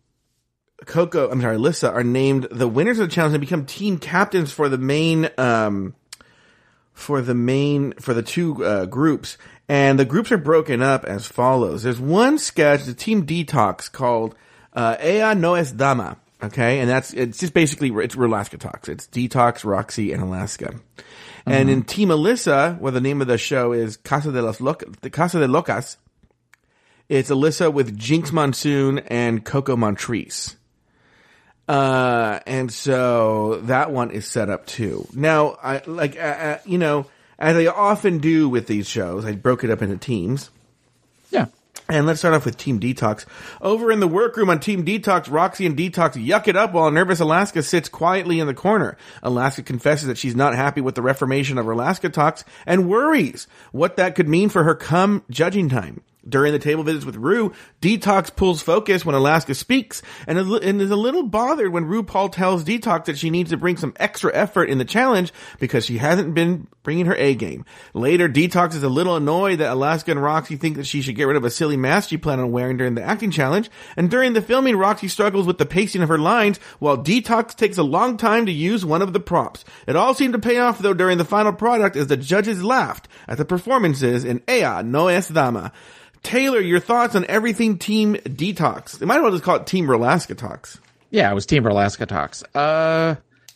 Coco, I'm sorry, Alyssa are named the winners of the challenge and become team captains for the main, um, for the main, for the two uh, groups. And the groups are broken up as follows. There's one sketch, the Team Detox, called uh, Ella no es dama. Okay, and that's it's just basically it's Alaska Talks. It's Detox, Roxy, and Alaska. And in Team Alyssa, where the name of the show is Casa de las Locas, the Casa de Locas, it's Alyssa with Jinx Monsoon and Coco Montrese. Uh, and so that one is set up too. Now, I like, uh, uh, you know, as I often do with these shows, I broke it up into teams. Yeah. And let's start off with Team Detox. Over in the workroom on Team Detox, Roxy and Detox yuck it up while nervous Alaska sits quietly in the corner. Alaska confesses that she's not happy with the reformation of her Alaska Talks and worries what that could mean for her come judging time. During the table visits with Ru, Detox pulls focus when Alaska speaks and is, and is a little bothered when RuPaul tells Detox that she needs to bring some extra effort in the challenge because she hasn't been bringing her A game. Later, Detox is a little annoyed that Alaska and Roxy think that she should get rid of a silly mask she planned on wearing during the acting challenge. And during the filming, Roxy struggles with the pacing of her lines while Detox takes a long time to use one of the props. It all seemed to pay off though during the final product as the judges laughed at the performances in Ella no es dama. Taylor, your thoughts on everything Team Detox? They might as well just call it Team Alaska Talks. Yeah, it was Team Alaska Talks. Uh,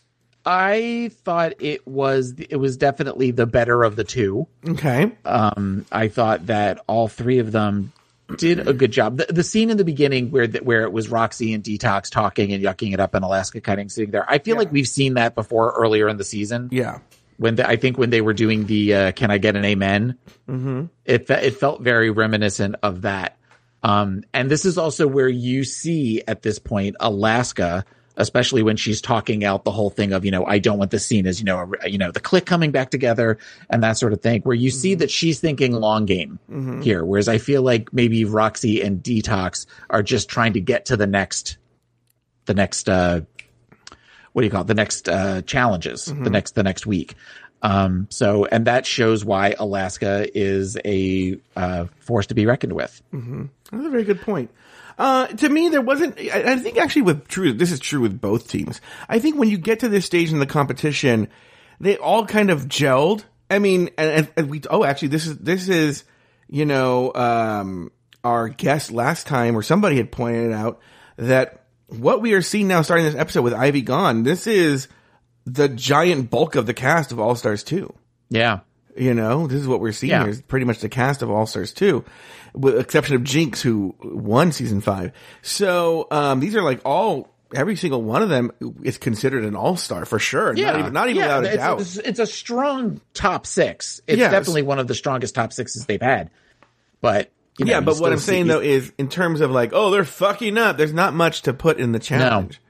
I thought it was it was definitely the better of the two. Okay. Um, I thought that all three of them did a good job. The, the scene in the beginning where the, where it was Roxy and Detox talking and yucking it up and Alaska cutting sitting there. I feel Yeah. like we've seen that before earlier in the season. Yeah. When the, I think when they were doing the uh, "Can I get an amen?" Mm-hmm. It fe- it felt very reminiscent of that. Um, and this is also where you see at this point Alaska, especially when she's talking out the whole thing of, you know, I don't want this scene as, you know, a, you know, the clique coming back together and that sort of thing, where you see that she's thinking long game Mm-hmm. here, whereas I feel like maybe Roxy and Detox are just trying to get to the next, the next. Uh, what do you call it? The next, uh, challenges, Mm-hmm. the next, the next week. Um, so, and that shows why Alaska is a, uh, force to be reckoned with. That's a very good point. Uh, to me, there wasn't, I, I think actually with true, this is true with both teams. I think when you get to this stage in the competition, they all kind of gelled. I mean, and, and, and we, oh, actually, this is, this is, you know, um, our guest last time, or somebody had pointed out that what we are seeing now starting this episode with Ivy gone, this is the giant bulk of the cast of All Stars two. Yeah. You know, this is what we're seeing Yeah. here is pretty much the cast of All Stars two, with the exception of Jinx, who won season five. So, um, these are like all, every single one of them is considered an all-star for sure. Yeah. Not even, not even yeah, without a it's, doubt. It's, it's a strong top six. It's Yes. definitely one of the strongest top sixes they've had. But, you know, yeah, you but what still I'm saying see- though is in terms of like, oh, they're fucking up. There's not much to put in the challenge.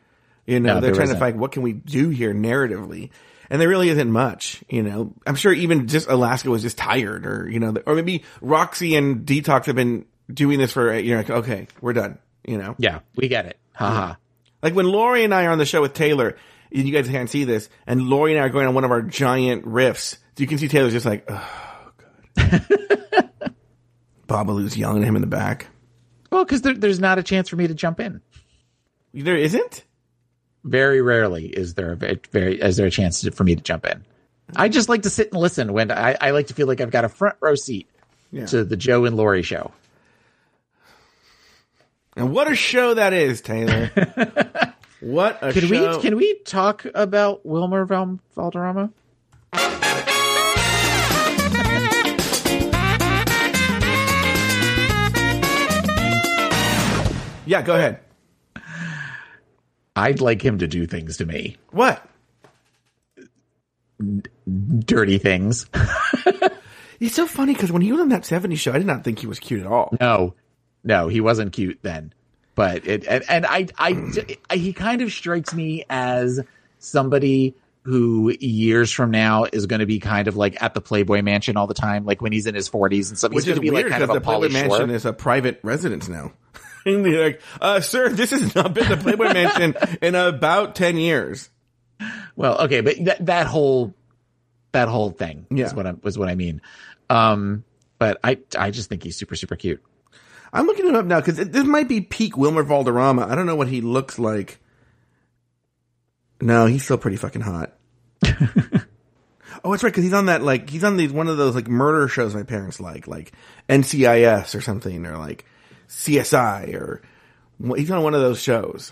You know, No, they're there trying isn't. to find what can we do here narratively. And there really isn't much, you know. I'm sure even just Alaska was just tired or, you know, or maybe Roxy and Detox have been doing this for, you know, like, okay, we're done, you know. Yeah, we get it. Haha. Like when Lori and I are on the show with Taylor, and you guys can't see this, and Lori and I are going on one of our giant riffs. You can see Taylor's just like, oh, God. Babalu's yelling at him in the back. Well, because there, there's not a chance for me to jump in. There isn't? Very rarely is there a ve- very is there a chance to, for me to jump in. I just like to sit and listen when I, I like to feel like I've got a front row seat Yeah. to the Joe and Lori show. And what a show that is, Taylor. What a Can show. we can we talk about Wilmer Val- Valderrama? Yeah, go ahead. I'd like him to do things to me. What? Dirty things. It's so funny because when he was on that seventies show, I did not think he was cute at all. No, no, he wasn't cute then. But it, and, and I, I, I, he kind of strikes me as somebody who years from now is going to be kind of like at the Playboy Mansion all the time, like when he's in his forties and stuff. He's Which is going to be weird like kind of because a the Playboy Pauly Mansion Shore. is a private residence now. And they're like, uh, sir, this has not been the Playboy Mansion in about ten years. Well, okay, but that that whole that whole thing Yeah. is what I was what I mean. Um, but I I just think he's super super cute. I'm looking him up now because this might be peak Wilmer Valderrama. I don't know what he looks like. No, he's still pretty fucking hot. Oh, that's right, because he's on that, like, he's on these, one of those, like, murder shows my parents like, like N C I S or something, or like C S I, or he's on one of those shows.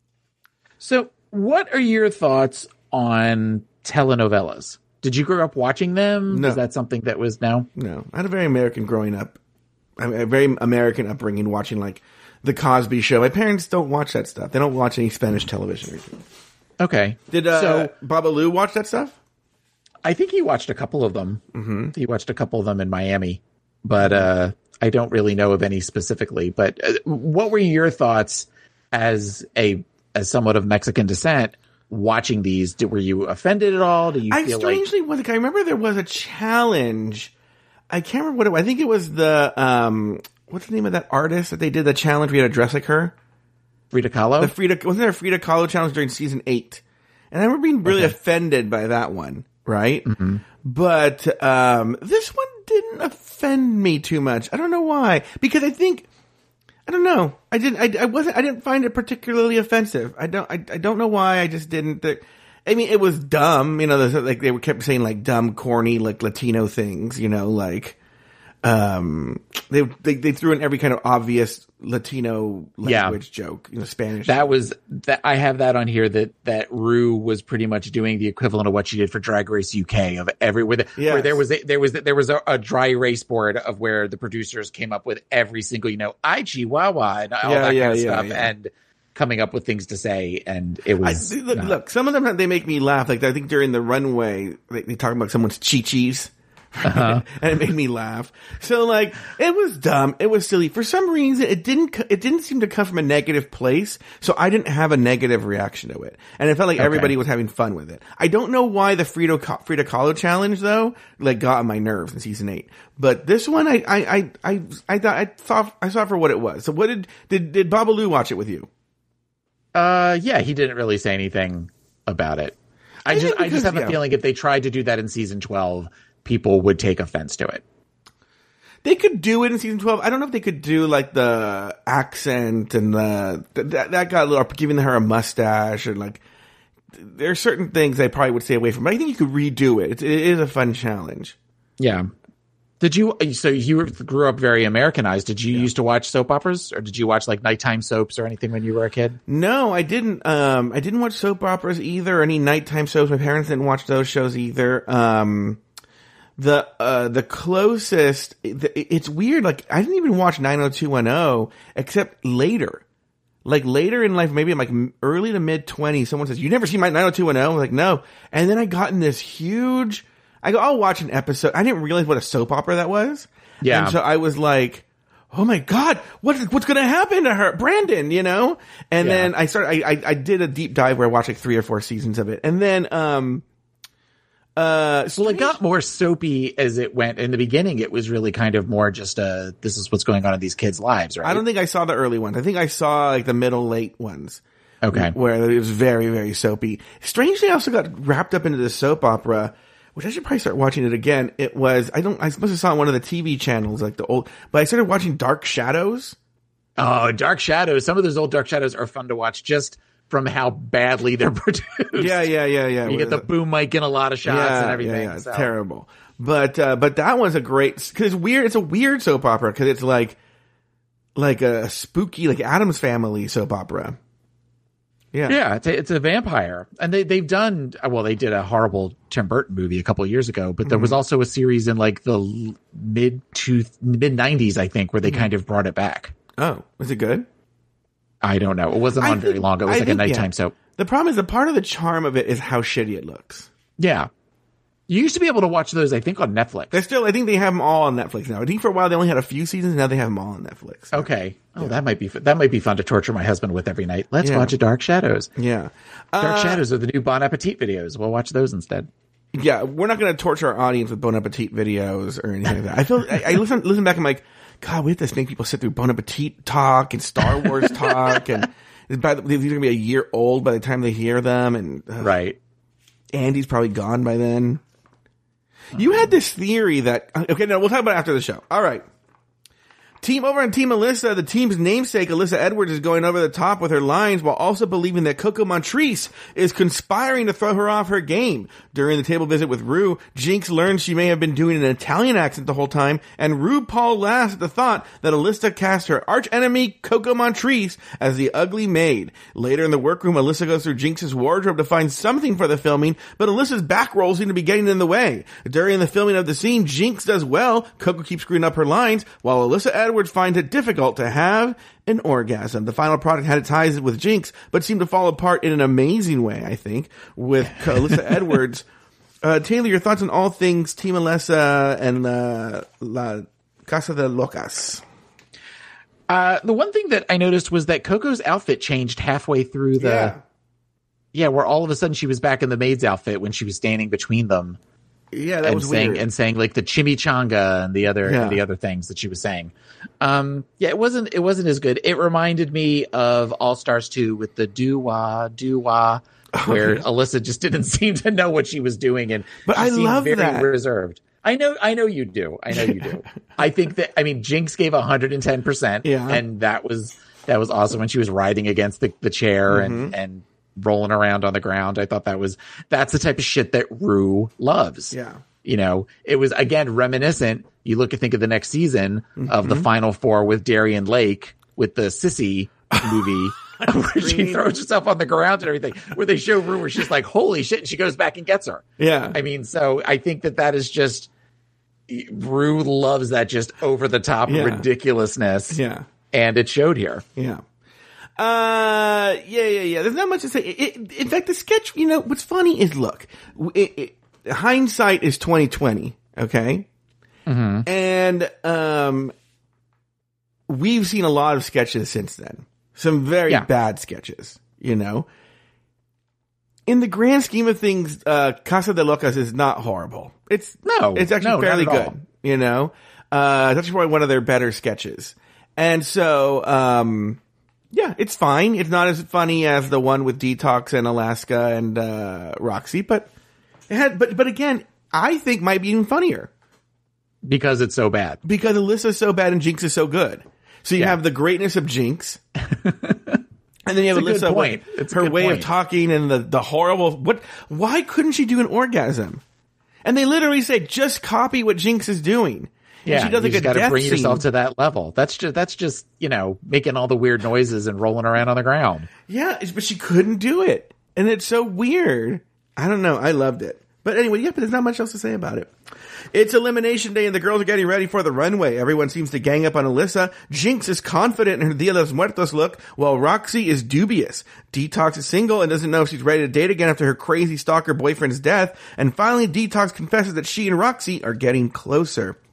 So, what are your thoughts on telenovelas? Did you grow up watching them? No. Is that something that was no? No, I had a very American growing up. I mean, a very American upbringing, watching like the Cosby Show. My parents don't watch that stuff. They don't watch any Spanish television or anything. Okay. Did uh, so Babalu watch that stuff? I think he watched a couple of them. Mm-hmm. He watched a couple of them in Miami, but uh, I don't really know of any specifically. But uh, what were your thoughts as a as somewhat of Mexican descent watching these? Did, were you offended at all? Do you I feel like strangely was. Like, I remember there was a challenge. I can't remember what it was. I think it was the um, what's the name of that artist that they did the challenge? We had to dress like her. Frida Kahlo? The Frida wasn't there a Frida Kahlo challenge during season eight? And I remember being really Okay. offended by that one, right? Mm-hmm. But um, this one didn't offend me too much. I don't know why. Because I think I don't know. I didn't. I, I wasn't. I didn't find it particularly offensive. I don't. I, I don't know why. I just didn't. The, I mean, it was dumb. You know, there's, like they were kept saying like dumb, corny, like Latino things. You know, like um, they they they threw in every kind of obvious Latino language joke. You know, Spanish. That was that. I have that on here. That that Rue was pretty much doing the equivalent of what she did for Drag Race U K of every where, the, Yes. where there was a, there was there was a, a dry erase board of where the producers came up with every single you know I Chihuahua and all Yeah, that yeah, kind of yeah, stuff yeah. and coming up with things to say and it I, was look, uh, look, some of them they make me laugh. Like I think during the runway, they, they talk about someone's chi-chis. Uh-huh. And it made me laugh. So like, it was dumb. It was silly. For some reason, it didn't, co- it didn't seem to come from a negative place. So I didn't have a negative reaction to it. And it felt like Okay. everybody was having fun with it. I don't know why the Frida, Ka- Frida Kahlo challenge though, like got on my nerves in season eight. But this one, I, I, I, I, I thought, I thought, I saw it for what it was. So what did, did, did Babalu watch it with you? uh yeah he didn't really say anything about it. I, I just think I just because- have a yeah. feeling if they tried to do that in season twelve, people would take offense to it. They could do it in season twelve. I don't know if they could do like the accent and the that that got a little giving her a mustache or like there are certain things I probably would stay away from. But I think you could redo it. It's, it is a fun challenge. Yeah. Did you, so you grew up very Americanized. Did you used to watch soap operas or did you watch like nighttime soaps or anything when you were a kid? No, I didn't. Um, I didn't watch soap operas either. Any nighttime soaps. My parents didn't watch those shows either. Um, the uh the closest. The, it's weird. Like I didn't even watch nine oh two one oh except later. Like later in life, maybe I'm like early to mid twenties. Someone says, "You never seen my nine oh two one oh?" I'm like, "No." And then I got in this huge. I go, I'll watch an episode. I didn't realize what a soap opera that was. Yeah. And so I was like, oh my God, what, what's going to happen to her? Brandon, you know? And Yeah. then I started, I, I, I did a deep dive where I watched like three or four seasons of it. And then, um, uh, Well, it got more soapy as it went. In the beginning, it was really kind of more just, uh, this is what's going on in these kids' lives, right? I don't think I saw the early ones. I think I saw like the middle late ones. Okay. Where it was very, very soapy. Strangely, I also got wrapped up into the soap opera, which I should probably start watching it again. It was, I don't, I must have saw it on one of the T V channels, like the old, but I started watching Dark Shadows. Oh, Dark Shadows. Some of those old Dark Shadows are fun to watch just from how badly they're produced. Yeah, yeah, yeah, yeah. You get the boom mic in a lot of shots yeah, and everything. Yeah, yeah. It's so. terrible. But, uh, but that one's a great, cause it's weird. It's a weird soap opera cause it's like, like a spooky, like Addams Family soap opera. Yeah. Yeah, it's a, it's a vampire. And they, they've done, well, they did a horrible Tim Burton movie a couple of years ago, but there mm-hmm. was also a series in like the mid to mid nineties, I think, where they mm-hmm. kind of brought it back. Oh, was it good? I don't know. It wasn't on think, very long. It was I like think, a nighttime yeah. soap. The problem is the part of the charm of it is how shitty it looks. Yeah. You used to be able to watch those, I think, on Netflix. They're still, I think they have them all on Netflix now. I think for a while they only had a few seasons. Now they have them all on Netflix. Okay. Oh, yeah. that might be, that might be fun to torture my husband with every night. Let's yeah. watch a Dark Shadows. Yeah. Dark uh, Shadows are the new Bon Appetit videos. We'll watch those instead. Yeah. We're not going to torture our audience with Bon Appetit videos or anything like that. I feel, I, I listen, listen back and I'm like, God, we have to make people sit through Bon Appetit talk and Star Wars talk and by the, these are going to be a year old by the time they hear them. And uh, right. Andy's probably gone by then. You had this theory that, okay, no, we'll talk about it after the show. All right. Team over on Team Alyssa, the team's namesake, Alyssa Edwards, is going over the top with her lines while also believing that Coco Montrese is conspiring to throw her off her game. During the table visit with Rue, Jinx learns she may have been doing an Italian accent the whole time, and RuPaul laughs at the thought that Alyssa cast her archenemy, Coco Montrese, as the ugly maid. Later in the workroom, Alyssa goes through Jinx's wardrobe to find something for the filming, but Alyssa's back rolls seem to be getting in the way. During the filming of the scene, Jinx does well. Coco keeps screwing up her lines, while Alyssa Edwards finds it difficult to have an orgasm. The final product had its ties with Jinx, but seemed to fall apart in an amazing way, I think, with Alyssa Edwards. Uh, Taylor, your thoughts on all things Team Alyssa and uh, La Casa de Locas? Uh, the one thing that I noticed was that Coco's outfit changed halfway through the... Yeah. Yeah, where all of a sudden she was back in the maid's outfit when she was standing between them. Yeah, that and was saying, weird. And saying like the chimichanga and the other yeah. and the other things that she was saying. Um, yeah, it wasn't it wasn't as good. It reminded me of All Stars two with the doo-wah, doo-wah, where okay. Alyssa just didn't seem to know what she was doing, and but she I seemed love very that. reserved. I know, I know you do. I know you do. I think that I mean Jinx gave one hundred ten percent, yeah. and that was that was awesome when she was riding against the, the chair mm-hmm. and and rolling around on the ground. I thought that was that's the type of shit that Rue loves. Yeah. You know, it was, again, reminiscent. You look at, think of the next season mm-hmm. of the Final Four with Darian Lake with the Sissy movie where she throws herself on the ground and everything, where they show Rue where she's like, holy shit, and she goes back and gets her. Yeah. I mean, so I think that that is just, Rue loves that just over the top yeah. ridiculousness. Yeah. And it showed here. Yeah. Uh, yeah, yeah, yeah. There's not much to say. It, it, in fact, the sketch, you know, what's funny is, look, it, it, hindsight is twenty twenty, okay? Mm-hmm. And um, we've seen a lot of sketches since then. Some very yeah. bad sketches, you know? In the grand scheme of things, uh, Casa de Locas is not horrible. It's no, it's actually no, fairly not at good, all. you know? Uh, it's actually probably one of their better sketches. And so, um, yeah, it's fine. It's not as funny as the one with Detox and Alaska and uh, Roxy, but it had, but but again, I think might be even funnier because it's so bad. Because Alyssa's so bad and Jinx is so good. So you yeah. have the greatness of Jinx, and then you have it's Alyssa point. with it's her way point. of talking and the the horrible. What? Why couldn't she do an orgasm? And they literally say, just copy what Jinx is doing. Yeah, she does you like just got a to death bring scene. yourself to that level. That's just that's just you know making all the weird noises and rolling around on the ground. Yeah, but she couldn't do it, and it's so weird. I don't know. I loved it. But anyway, yeah, but there's not much else to say about it. It's elimination day and the girls are getting ready for the runway. Everyone seems to gang up on Alyssa. Jinx is confident in her Dia de los Muertos look, while Roxy is dubious. Detox is single and doesn't know if she's ready to date again after her crazy stalker boyfriend's death. And finally, Detox confesses that she and Roxy are getting closer.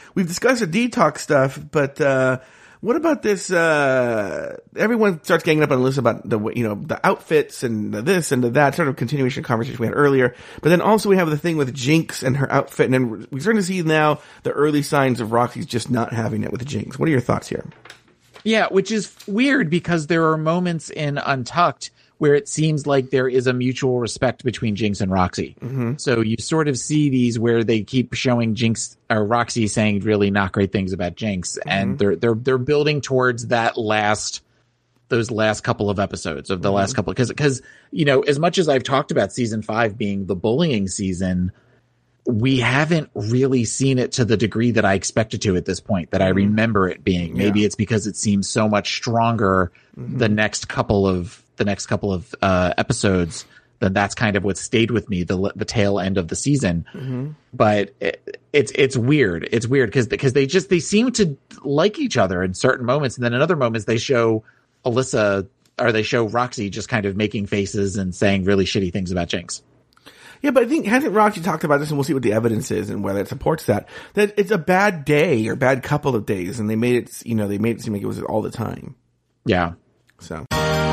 we've discussed the detox stuff, but uh, what about this? Uh, everyone starts ganging up on Alyssa about the you know the outfits and the this and the that sort of continuation of conversation we had earlier. But then also we have the thing with Jinx and her outfit, and then we're starting to see now the early signs of Roxy's just not having it with Jinx. What are your thoughts here? Yeah, which is weird because there are moments in Untucked where it seems like there is a mutual respect between Jinx and Roxy. Mm-hmm. So you sort of see these where they keep showing Jinx or Roxy saying really not great things about Jinx, mm-hmm. and they're they're they're building towards that last those last couple of episodes of the mm-hmm. last couple because because you know, as much as I've talked about season five being the bullying season, we haven't really seen it to the degree that I expected to at this point, that I remember it being. Maybe yeah. it's because it seems so much stronger mm-hmm. the next couple of the next couple of uh, episodes. Then that's kind of what stayed with me, the the tail end of the season. Mm-hmm. But it, it's it's weird. It's weird because because they just they seem to like each other in certain moments, and then in other moments they show Alyssa or they show Roxy just kind of making faces and saying really shitty things about Jinx. Yeah, but I think, hasn't Roxy talked about this, and we'll see what the evidence is and whether it supports that, that it's a bad day or bad couple of days, and they made it, you know, they made it seem like it was all the time. Yeah. So.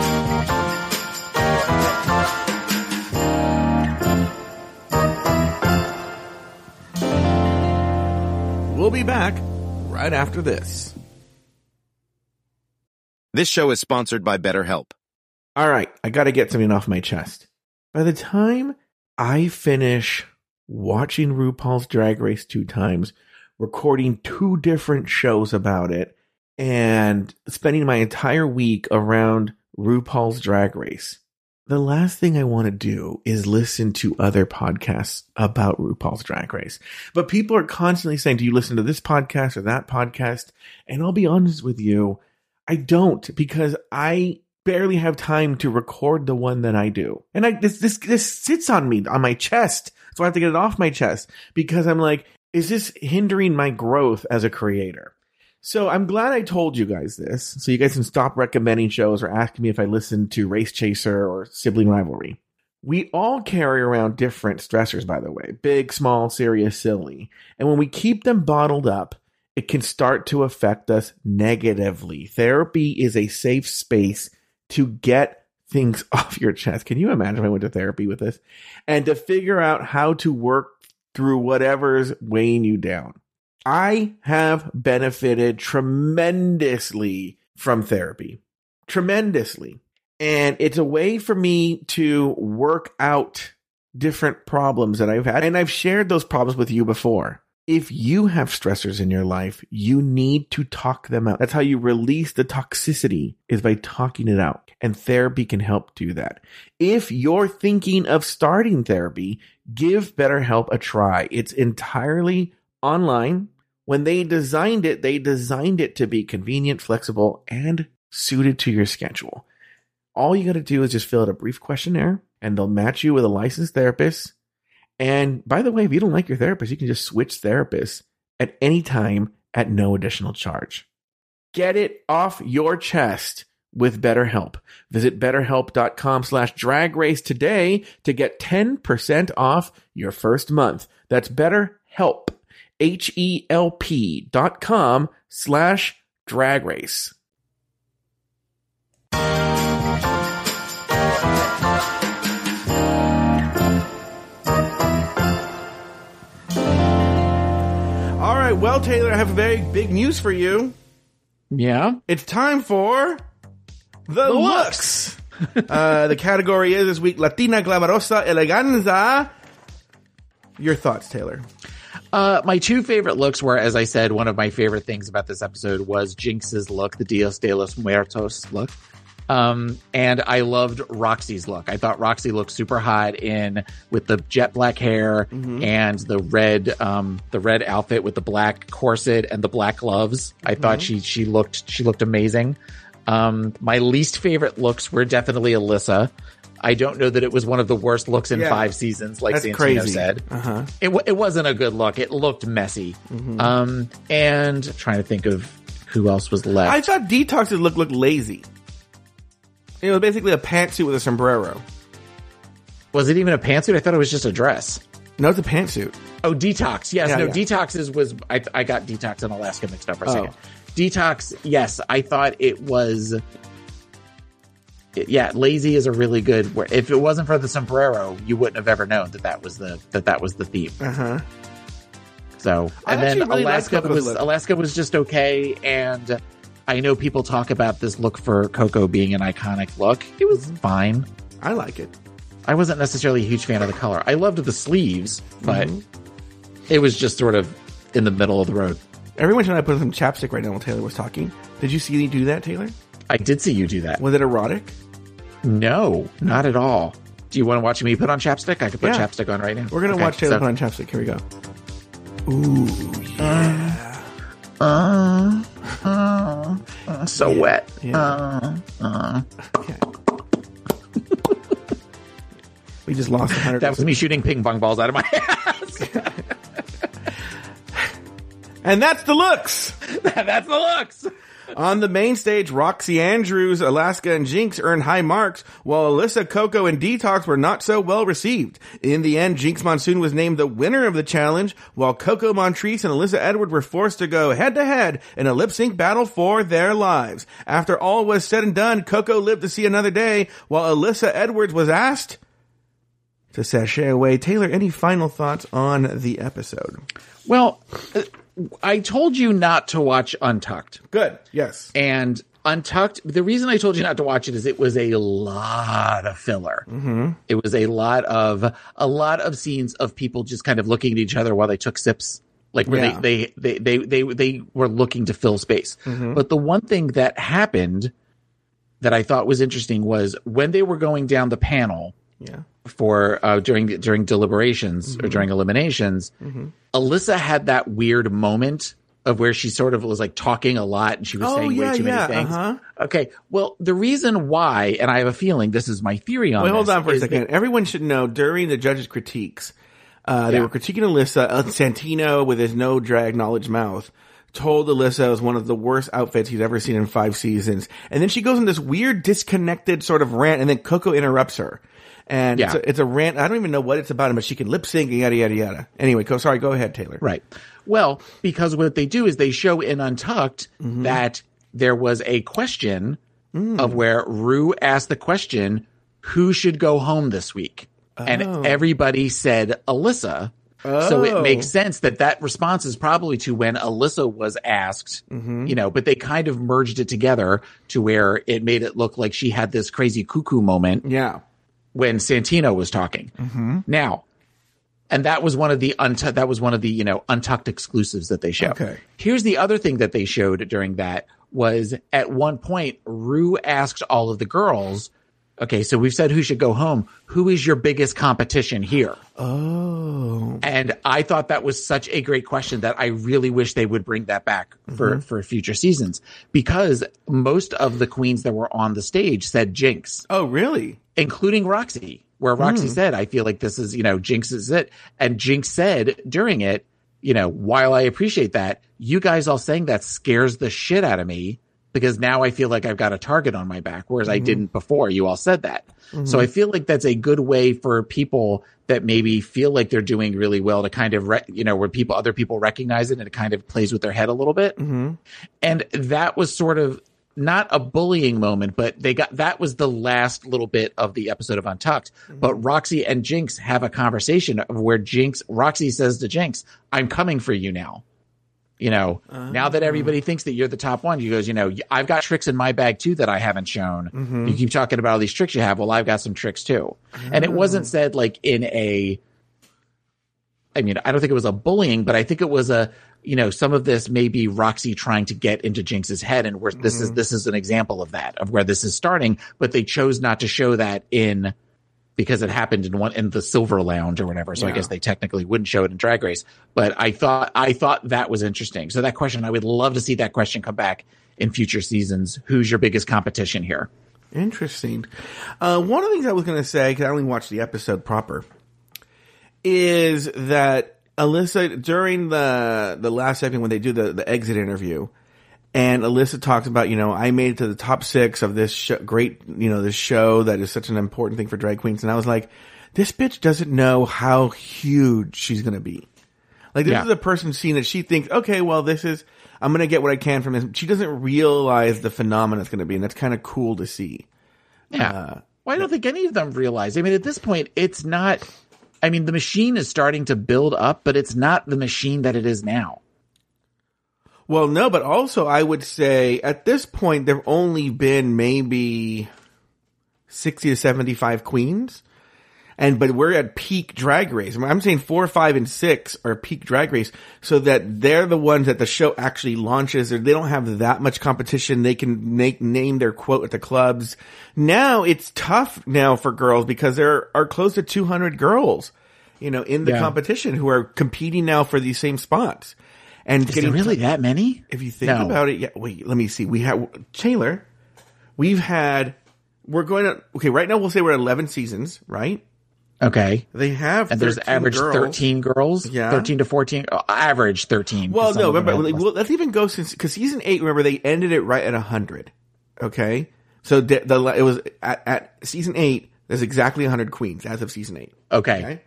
We'll be back right after this. This show is sponsored by BetterHelp. All right, I got to get something off my chest. By the time I finish watching RuPaul's Drag Race two times, recording two different shows about it, and spending my entire week around RuPaul's Drag Race, the last thing I want to do is listen to other podcasts about RuPaul's Drag Race. But people are constantly saying, do you listen to this podcast or that podcast? And I'll be honest with you, I don't, because I barely have time to record the one that I do. And I this this this sits on me, on my chest. So I have to get it off my chest because I'm like, is this hindering my growth as a creator? So I'm glad I told you guys this, so you guys can stop recommending shows or asking me if I listen to Race Chaser or Sibling Rivalry. We all carry around different stressors, by the way, big, small, serious, silly. And when we keep them bottled up, it can start to affect us negatively. Therapy is a safe space to get things off your chest. Can you imagine if I went to therapy with this? And to figure out how to work through whatever's weighing you down. I have benefited tremendously from therapy. Tremendously. And it's a way for me to work out different problems that I've had. And I've shared those problems with you before. If you have stressors in your life, you need to talk them out. That's how you release the toxicity, is by talking it out. And therapy can help do that. If you're thinking of starting therapy, give BetterHelp a try. It's entirely online. When they designed it, they designed it to be convenient, flexible, and suited to your schedule. All you got to do is just fill out a brief questionnaire, and they'll match you with a licensed therapist. And by the way, if you don't like your therapist, you can just switch therapists at any time at no additional charge. Get it off your chest with BetterHelp. Visit betterhelp.com slash drag race today to get ten percent off your first month. That's BetterHelp, H-E-L-P dot com slash drag race. All right, well, Taylor, I have very big news for you. Yeah? It's time for The, the Looks. uh, the category is this week, Latina Glamorosa Eleganza. Your thoughts, Taylor? Uh, my two favorite looks were, as I said, one of my favorite things about this episode was Jinx's look, the Dios de los Muertos look. Um, and I loved Roxy's look. I thought Roxy looked super hot in with the jet black hair mm-hmm. and the red, um, the red outfit with the black corset and the black gloves. I mm-hmm. thought she, she looked, she looked amazing. Um, my least favorite looks were definitely Alyssa. I don't know that it was one of the worst looks in yeah. five seasons, like Santino crazy. said. Uh-huh. It, w- it wasn't a good look. It looked messy. Mm-hmm. Um, and trying to think of who else was left. I thought Detox's look looked lazy. It was basically a pantsuit with a sombrero. Was it even a pantsuit? I thought it was just a dress. No, it's a pantsuit. Oh, Detox. Yes, Yeah, no, yeah. Detox is was I I got Detox and Alaska mixed up for a Oh. second. Detox, yes, I thought it was. it- yeah, Lazy is a really good. Where if it wasn't for the sombrero, you wouldn't have ever known that that was the that that was the theme. Uh huh. So, I and then actually really like Alaska Coco's was look. Alaska was just okay, and I know people talk about this look for Coco being an iconic look. It was fine. I like it. I wasn't necessarily a huge fan of the color. I loved the sleeves, but Mm-hmm. it was just sort of in the middle of the road. Everyone should I put some chapstick right now while Taylor was talking. Did you see me do that, Taylor? I did see you do that. Was it erotic? No, not at all. Do you want to watch me put on chapstick? I could put Yeah. chapstick on right now. We're gonna Okay, watch Taylor so- put on chapstick. Here we go. Ooh, yeah. Uh, uh, uh, so Yeah, wet. yeah. Uh, uh. Okay. We just lost a hundred. That was me shooting ping pong balls out of my ass. And that's the looks. That's the looks. On the main stage, Roxy Andrews, Alaska, and Jinx earned high marks, while Alyssa, Coco, and Detox were not so well received. In the end, Jinx Monsoon was named the winner of the challenge, while Coco Montrese and Alyssa Edward were forced to go head-to-head in a lip-sync battle for their lives. After all was said and done, Coco lived to see another day, while Alyssa Edwards was asked to sashay away. Taylor, any final thoughts on the episode? Well, uh, I told you not to watch Untucked. Good. Yes. And Untucked, the reason I told you not to watch it is it was a lot of filler. Mm-hmm. It was a lot of a lot of scenes of people just kind of looking at each other while they took sips, like where Yeah. they, they, they, they, they, they were looking to fill space. Mm-hmm. But the one thing that happened that I thought was interesting was when they were going down the panel Yeah. for uh, during during deliberations Mm-hmm. or during eliminations, Alyssa had that weird moment of where she sort of was like talking a lot and she was Oh, saying yeah, way too yeah, many things. uh-huh. Okay, well, the reason why, and I have a feeling this is my theory on Wait, hold this, on for a is second. that- Everyone should know during the judges' critiques, uh, they Yeah. were critiquing Alyssa. Uh, Santino, with his no drag knowledge mouth, told Alyssa it was one of the worst outfits he's ever seen in five seasons. And then she goes on this weird, disconnected sort of rant, and then Coco interrupts her. And it's, Yeah. a, it's a rant. I don't even know what it's about, but she can lip sync and yada, yada, yada. Anyway, go, sorry, go ahead, Taylor. Right. Well, because what they do is they show in Untucked Mm-hmm. that there was a question Mm. of where Rue asked the question, who should go home this week? Oh. And everybody said Alyssa. So Oh. it makes sense that that response is probably to when Alyssa was asked, Mm-hmm. you know, but they kind of merged it together to where it made it look like she had this crazy cuckoo moment Yeah. when Santino was talking. Mm-hmm. Now, and that was one of the untu- that was one of the, you know, Untucked exclusives that they showed. Okay. Here's the other thing that they showed during that was at one point, Rue asked all of the girls, okay, so we've said who should go home. Who is your biggest competition here? Oh. And I thought that was such a great question that I really wish they would bring that back for, Mm-hmm. for future seasons, because most of the queens that were on the stage said Jinx, Oh, really? including Roxy, where Roxy said, I feel like this is, you know, Jinx is it. And Jinx said during it, you know, while I appreciate that, you guys all saying that scares the shit out of me because now I feel like I've got a target on my back, whereas I didn't before. You all said that. So I feel like that's a good way for people that maybe feel like they're doing really well to kind of, re- you know, where people, other people recognize it and it kind of plays with their head a little bit. Mm-hmm. And that was sort of not a bullying moment, but they got, that was the last little bit of the episode of Untucked. But Roxy and Jinx have a conversation of where Jinx, Roxy says to Jinx, I'm coming for you now. You know, now that everybody thinks that you're the top one, you goes, you know, I've got tricks in my bag too that I haven't shown. You keep talking about all these tricks you have. Well, I've got some tricks too. And it wasn't said like in a, I mean, I don't think it was a bullying, but I think it was a, you know, some of this may be Roxy trying to get into Jinx's head. And where this is, this is an example of that, of where this is starting, but they chose not to show that in, because it happened in one, in the Silver Lounge or whatever. So I guess they technically wouldn't show it in Drag Race, but I thought, I thought that was interesting. So that question, I would love to see that question come back in future seasons. Who's your biggest competition here? Interesting. Uh, one of the things I was going to say, because I only watched the episode proper, is that Alyssa, during the the last segment when they do the, the exit interview, and Alyssa talks about, you know, I made it to the top six of this sh- great, you know, this show that is such an important thing for drag queens. And I was like, this bitch doesn't know how huge she's going to be. Like, this Yeah. is a person seeing that she thinks, okay, well, this is, I'm going to get what I can from this. She doesn't realize the phenomenon it's going to be, and that's kind of cool to see. Yeah. Uh, well, I don't think any of them realize. I mean, at this point, it's not, I mean, the machine is starting to build up, but it's not the machine that it is now. Well, no, but also I would say at this point, there have only been maybe sixty to seventy-five queens. And, but we're at peak Drag Race. I mean, I'm saying four, five, and six are peak Drag Race, so that they're the ones that the show actually launches. Or they don't have that much competition. They can make, name their quote at the clubs. Now it's tough now for girls because there are close to two hundred girls, you know, in the Yeah. competition who are competing now for these same spots. And Is getting there really t- that many? If you think No. about it, yeah. Wait, let me see. We have Taylor. We've had. We're going to. Okay, right now we'll say we're at eleven seasons, right? Okay. They have And there's thirteen average girls. thirteen girls? Yeah. thirteen to fourteen? Oh, average thirteen. Well, Some no, of them remember, have like, less. well, let's even go since, because season eight, remember, they ended it right at one hundred. Okay? So the, the it was at, at season eight, there's exactly one hundred queens as of season eight. Okay. Okay?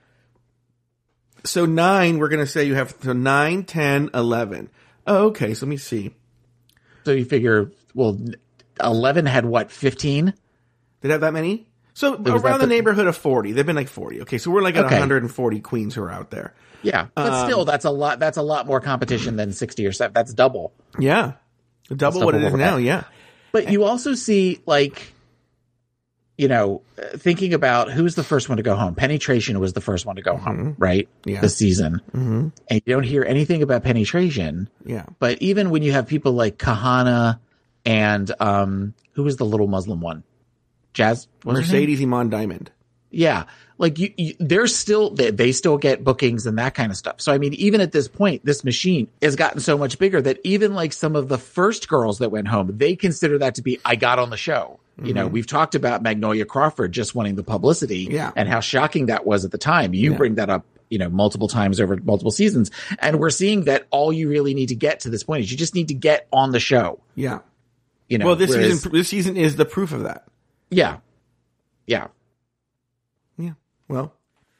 So nine, we're going to say you have, so nine, ten, eleven. Oh, okay, so let me see. So you figure, well, eleven had what, fifteen? Did it have that many? So was that around the the- neighborhood of forty. They've been like forty. Okay, so we're like at Okay. one hundred forty queens who are out there. Yeah. But Um, still, that's a lot, that's a lot more competition than sixty or seven. That's double. Yeah. Double That's what it double is what now, that- yeah. But you also see, like, you know, uh, thinking about who's the first one to go home. Penetration was the first one to go home, right? Yeah. This season. Mm-hmm. And you don't hear anything about Penetration. Yeah. But even when you have people like Kahana and, um, who was the little Muslim one? Jazz? what was her name? Mercedes Iman Diamond. Yeah. Like you, you they're still, they, they still get bookings and that kind of stuff. So, I mean, even at this point, this machine has gotten so much bigger that even like some of the first girls that went home, they consider that to be, I got on the show. Mm-hmm. You know, we've talked about Magnolia Crawford just wanting the publicity Yeah. and how shocking that was at the time. You Yeah. bring that up, you know, multiple times over multiple seasons. And we're seeing that all you really need to get to this point is you just need to get on the show. Yeah. You know, Well, this whereas- season, this season is the proof of that. yeah. Yeah. Yeah. Well,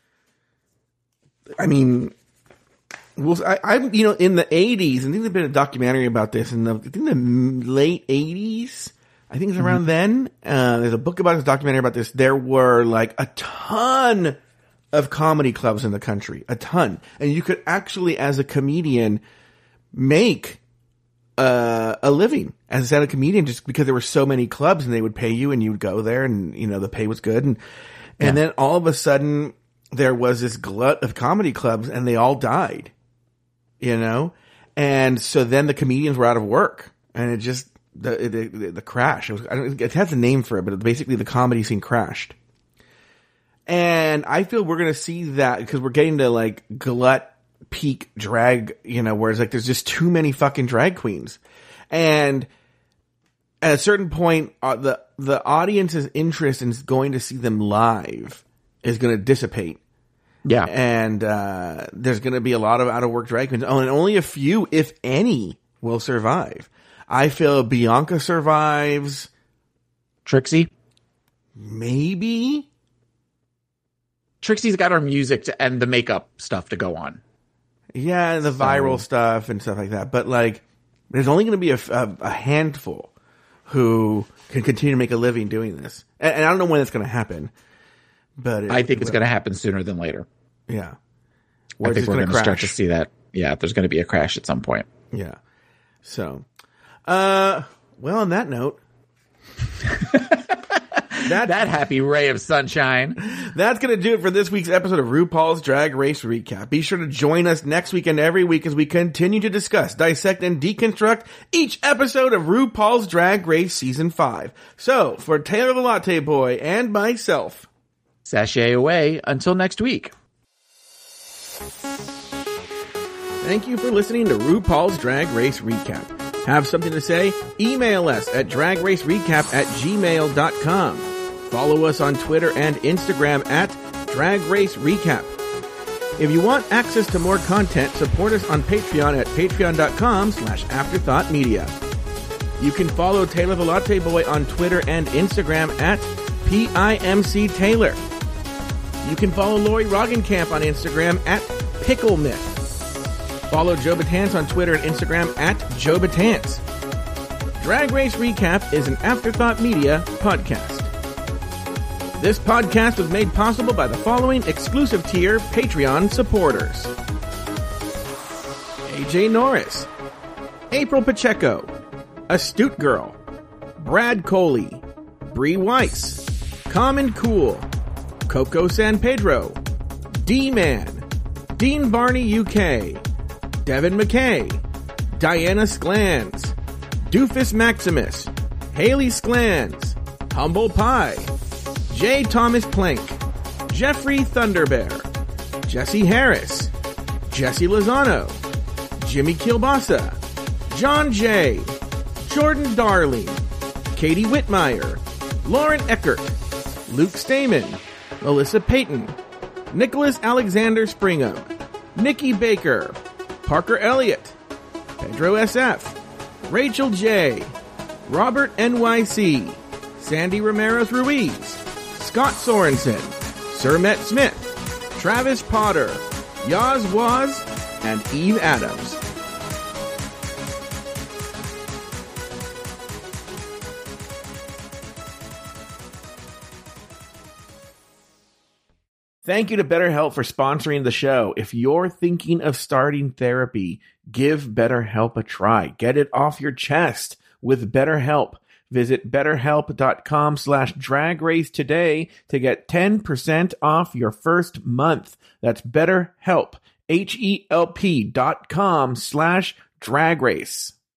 I mean, well, I, I'm, you know, in the eighties, I think there's been a documentary about this in the, I think the m- late eighties. I think it's around then. Uh, there's a book about this, documentary about this. There were like a ton of comedy clubs in the country, a ton. And you could actually, as a comedian, make uh, a living as a stand-up comedian just because there were so many clubs and they would pay you and you would go there and, you know, the pay was good. And, and then all of a sudden there was this glut of comedy clubs and they all died, you know? And so then the comedians were out of work and it just, the, the, the, the crash, it was, I don't, it has a name for it, but basically the comedy scene crashed. And I feel we're going to see that because we're getting to like glut peak drag, you know, where it's like there's just too many fucking drag queens. And at a certain point, uh, the the audience's interest in going to see them live is going to dissipate. Yeah. And uh, there's going to be a lot of out-of-work drag queens. Oh, and only a few, if any, will survive. I feel Bianca survives. Trixie. Maybe. Trixie's got her music to, and the makeup stuff to go on. Yeah, the viral stuff and stuff like that. But like, there's only going to be a, a, a handful who can continue to make a living doing this. And, and I don't know when that's going to happen. But it, I think it's going to happen sooner than later. Yeah. I think we're going to crash. start to see that. Yeah, there's going to be a crash at some point. Yeah. So, uh, well, on that note, that, That happy ray of sunshine. that's going to do it for this week's episode of RuPaul's Drag Race Recap. Be sure to join us next week and every week as we continue to discuss, dissect, and deconstruct each episode of RuPaul's Drag Race Season five. So, for Taylor the Latte Boy and myself, Sashay away until next week. thank you for listening to RuPaul's Drag Race Recap. Have something to say? Email us at dragracerecap at gmail dot com. Follow us on Twitter and Instagram at Drag Race Recap. If you want access to more content, support us on Patreon at patreon dot com slash afterthought media. You can follow Taylor the Latte Boy on Twitter and Instagram at P I M C Taylor. You can follow Lori Roggenkamp on Instagram at Pickle Myth. Follow Joe Betance on Twitter and Instagram at Joe Betance. Drag Race Recap is an Afterthought Media podcast. This podcast was made possible by the following exclusive tier Patreon supporters. A J Norris, April Pacheco, Astute Girl, Brad Coley, Bree Weiss, Common Cool, Coco San Pedro, D-Man, Dean Barney U K, Devin McKay, Diana Sklans, Doofus Maximus, Haley Sklans, Humble Pie, J. Thomas Plank, Jeffrey Thunderbear, Jesse Harris, Jesse Lozano, Jimmy Kielbasa, John J., Jordan Darling, Katie Whitmire, Lauren Eckert, Luke Stamen, Melissa Payton, Nicholas Alexander Springham, Nikki Baker, Parker Elliott, Pedro S F, Rachel J., Robert N Y C, Sandy Ramirez Ruiz, Scott Sorensen, Sir Met Smith, Travis Potter, Yaz Waz, and Eve Adams. Thank you to BetterHelp for sponsoring the show. If you're thinking of starting therapy, give BetterHelp a try. Get it off your chest with BetterHelp. Visit betterhelp.com slash drag race today to get ten percent off your first month. That's BetterHelp, H E L P dot com slash drag race.